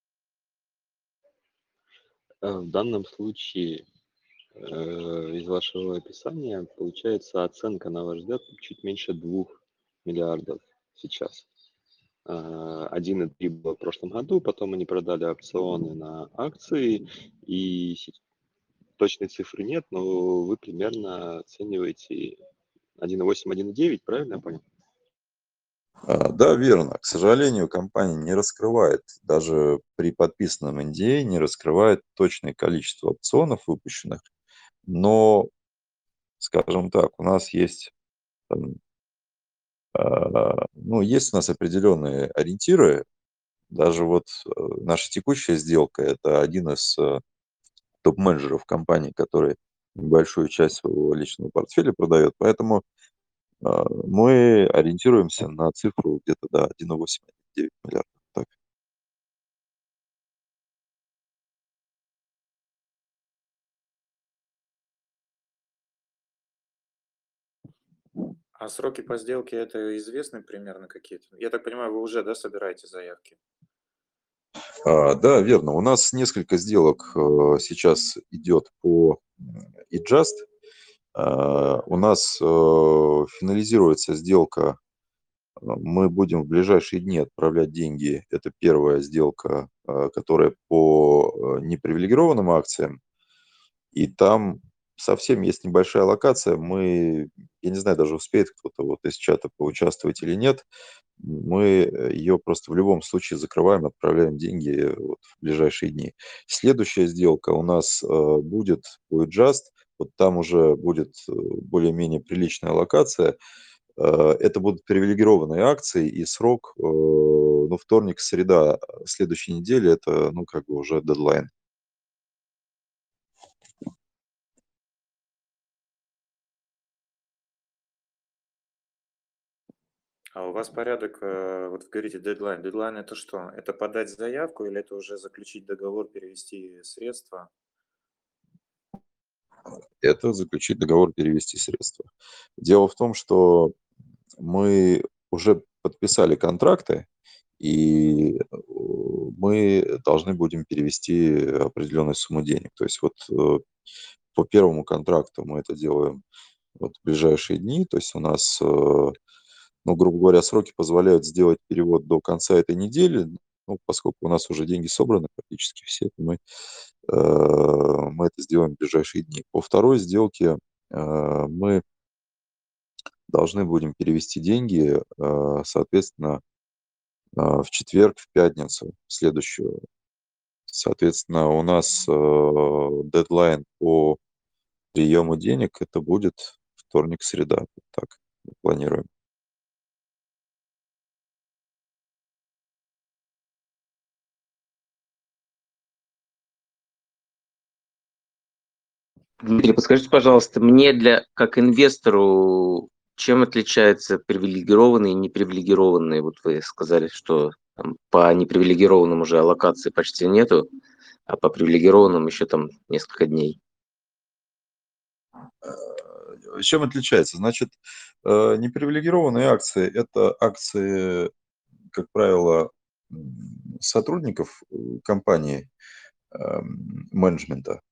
В данном случае из вашего описания получается оценка, на ваш взгляд, чуть меньше 2 миллиардов сейчас. 1,3 было в прошлом году, потом они продали опционы на акции, и точной цифры нет, но вы примерно оцениваете 1,8, 1,9, правильно я понял? Да, верно. К сожалению, компания не раскрывает, даже при подписанном NDA, не раскрывает точное количество опционов выпущенных, но, скажем так, у нас есть, там, ну, есть у нас определенные ориентиры. Даже вот наша текущая сделка – это один из топ-менеджеров компании, который большую часть своего личного портфеля продает. Поэтому мы ориентируемся на цифру где-то, да, 1,8-1,9 миллиарда. Так. А сроки по сделке это известны примерно какие-то? Я так понимаю, вы уже, да, собираете заявки? Да, верно. У нас несколько сделок сейчас идет по eJust. У нас финализируется сделка. Мы будем в ближайшие дни отправлять деньги. Это первая сделка, которая по непривилегированным акциям. И там совсем есть небольшая локация. Я не знаю, даже успеет кто-то вот из чата поучаствовать или нет. Мы ее просто в любом случае закрываем, отправляем деньги вот в ближайшие дни. Следующая сделка у нас будет по Just. Вот там уже будет более-менее приличная локация. Это будут привилегированные акции, и срок, ну, вторник, среда следующей недели, это, ну, как бы уже дедлайн. А у вас порядок, вот вы говорите дедлайн. Дедлайн это что? Это подать заявку или это уже заключить договор, перевести средства? Это заключить договор, перевести средства. Дело в том, что мы уже подписали контракты, и мы должны будем перевести определенную сумму денег. То есть вот по первому контракту мы это делаем вот в ближайшие дни. То есть у нас, ну, грубо говоря, сроки позволяют сделать перевод до конца этой недели. Ну, поскольку у нас уже деньги собраны практически все, то мы это сделаем в ближайшие дни. По второй сделке мы должны будем перевести деньги, соответственно, в четверг, в пятницу следующую. Соответственно, у нас дедлайн по приему денег это будет вторник, среда. Вот так мы планируем. Дмитрий, подскажите, пожалуйста, мне как инвестору, чем отличаются привилегированные и непривилегированные? Вот вы сказали, что там, по непривилегированным уже аллокации почти нету, а по привилегированным еще там несколько дней. Чем отличается? Значит, непривилегированные акции – это акции, как правило, сотрудников компании, менеджмента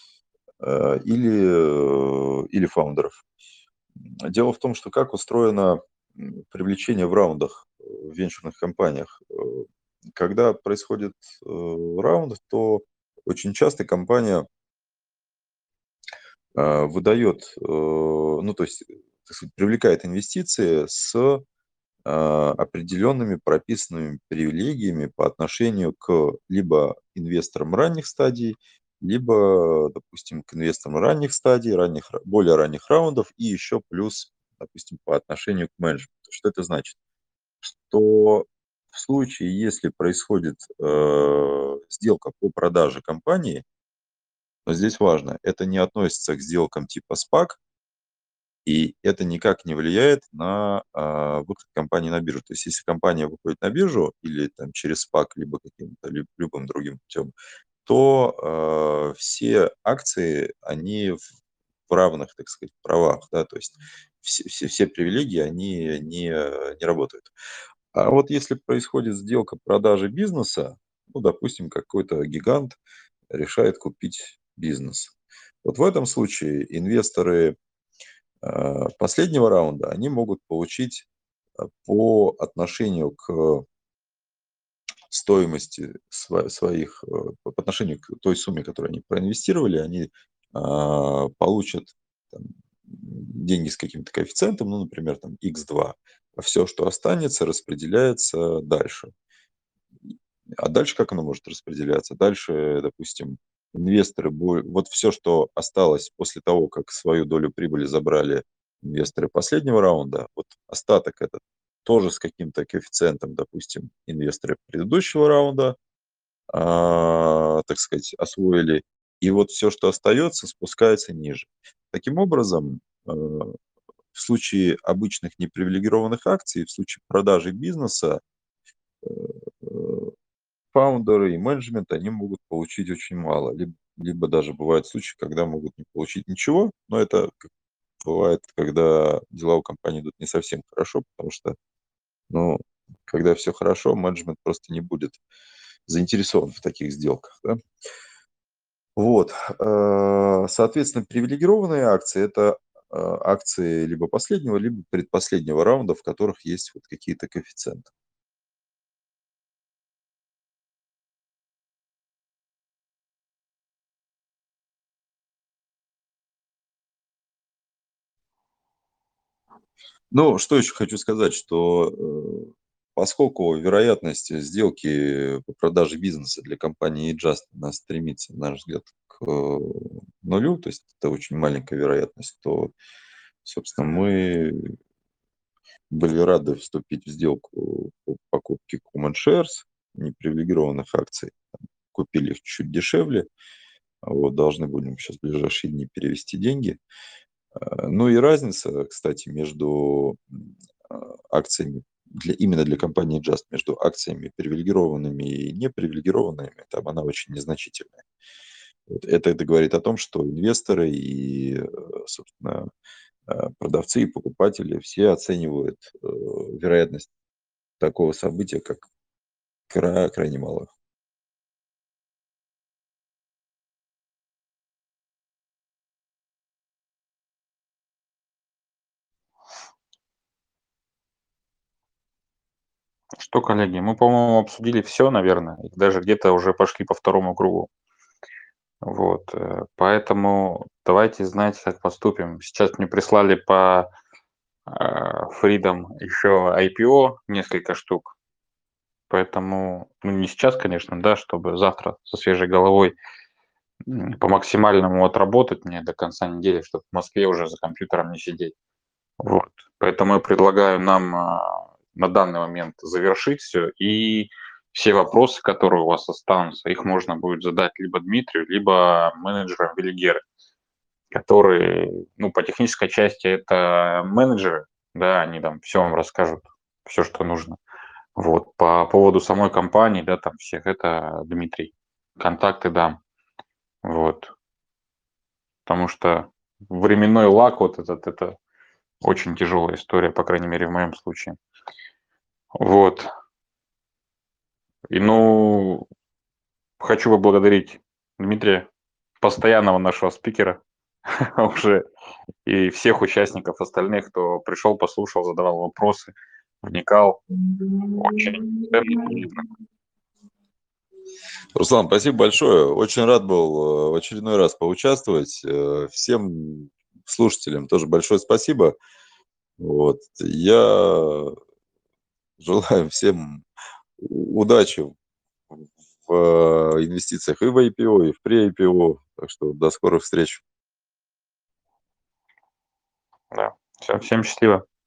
или фаундеров. Дело в том, что как устроено привлечение в раундах в венчурных компаниях. Когда происходит раунд, то очень часто компания выдает, ну, то есть, так сказать, привлекает инвестиции с определенными прописанными привилегиями по отношению к либо инвесторам ранних стадий, либо, допустим, к инвесторам ранних стадий, более ранних раундов, и еще плюс, допустим, по отношению к менеджменту. Что это значит? Что в случае, если происходит сделка по продаже компании, но здесь важно, это не относится к сделкам типа SPAC, и это никак не влияет на выход компании на биржу. То есть если компания выходит на биржу или там через SPAC, либо каким-то любым другим путем, то все акции, они в равных, так сказать, правах, да, то есть все привилегии, они не работают. А вот если происходит сделка продажи бизнеса, ну, допустим, какой-то гигант решает купить бизнес. Вот в этом случае инвесторы последнего раунда, они могут получить по отношению к стоимости своих, по отношению к той сумме, которую они проинвестировали, они получат там деньги с каким-то коэффициентом, ну, например, там x2. А все, что останется, распределяется дальше. А дальше как оно может распределяться? Дальше, допустим, инвесторы, вот все, что осталось после того, как свою долю прибыли забрали инвесторы последнего раунда, вот остаток этот тоже с каким-то коэффициентом, допустим, инвесторы предыдущего раунда, так сказать, освоили, и вот все, что остается, спускается ниже. Таким образом, в случае обычных непривилегированных акций, в случае продажи бизнеса, э, фаундеры и менеджмент, они могут получить очень мало. Либо даже бывают случаи, когда могут не получить ничего, но это бывает, когда дела у компании идут не совсем хорошо, потому что, ну, когда все хорошо, менеджмент просто не будет заинтересован в таких сделках, да. Вот, соответственно, привилегированные акции – это акции либо последнего, либо предпоследнего раунда, в которых есть вот какие-то коэффициенты. Ну, что еще хочу сказать, что поскольку вероятность сделки по продаже бизнеса для компании Just она стремится, на наш взгляд, к нулю, то есть это очень маленькая вероятность, то, собственно, мы были рады вступить в сделку по покупке Common Shares, непривилегированных акций. Купили их чуть дешевле, вот, должны будем сейчас в ближайшие дни перевести деньги. Ну и разница, кстати, между акциями именно для компании Just между акциями привилегированными и непривилегированными, там она очень незначительная. Вот это говорит о том, что инвесторы и, собственно, продавцы и покупатели все оценивают вероятность такого события как крайне малую. Что, коллеги, мы, по-моему, обсудили все, наверное, и даже где-то уже пошли по второму кругу. Вот, поэтому давайте, знаете, как поступим. Сейчас мне прислали по Freedom еще IPO несколько штук, поэтому, ну, не сейчас, конечно, да, чтобы завтра со свежей головой по максимальному отработать мне до конца недели, чтобы в Москве уже за компьютером не сидеть. Вот. Поэтому я предлагаю нам на данный момент завершить все, и все вопросы, которые у вас останутся, их можно будет задать либо Дмитрию, либо менеджерам Велигеры, которые, ну, по технической части это менеджеры, да, они там все вам расскажут, все, что нужно. Вот. По поводу самой компании, да, там всех, это Дмитрий. Контакты дам. Вот. Потому что временной лаг вот этот, это очень тяжелая история, по крайней мере, в моем случае. Вот. И, ну, хочу поблагодарить Дмитрия, постоянного нашего спикера уже, и всех участников остальных, кто пришел, послушал, задавал вопросы, вникал. Очень ценно и полезно. Руслан, спасибо большое. Очень рад был в очередной раз поучаствовать. Всем слушателям тоже большое спасибо. Вот. Я желаю всем удачи в инвестициях и в IPO, и в pre-IPO. Так что до скорых встреч. Да. Всем счастливо.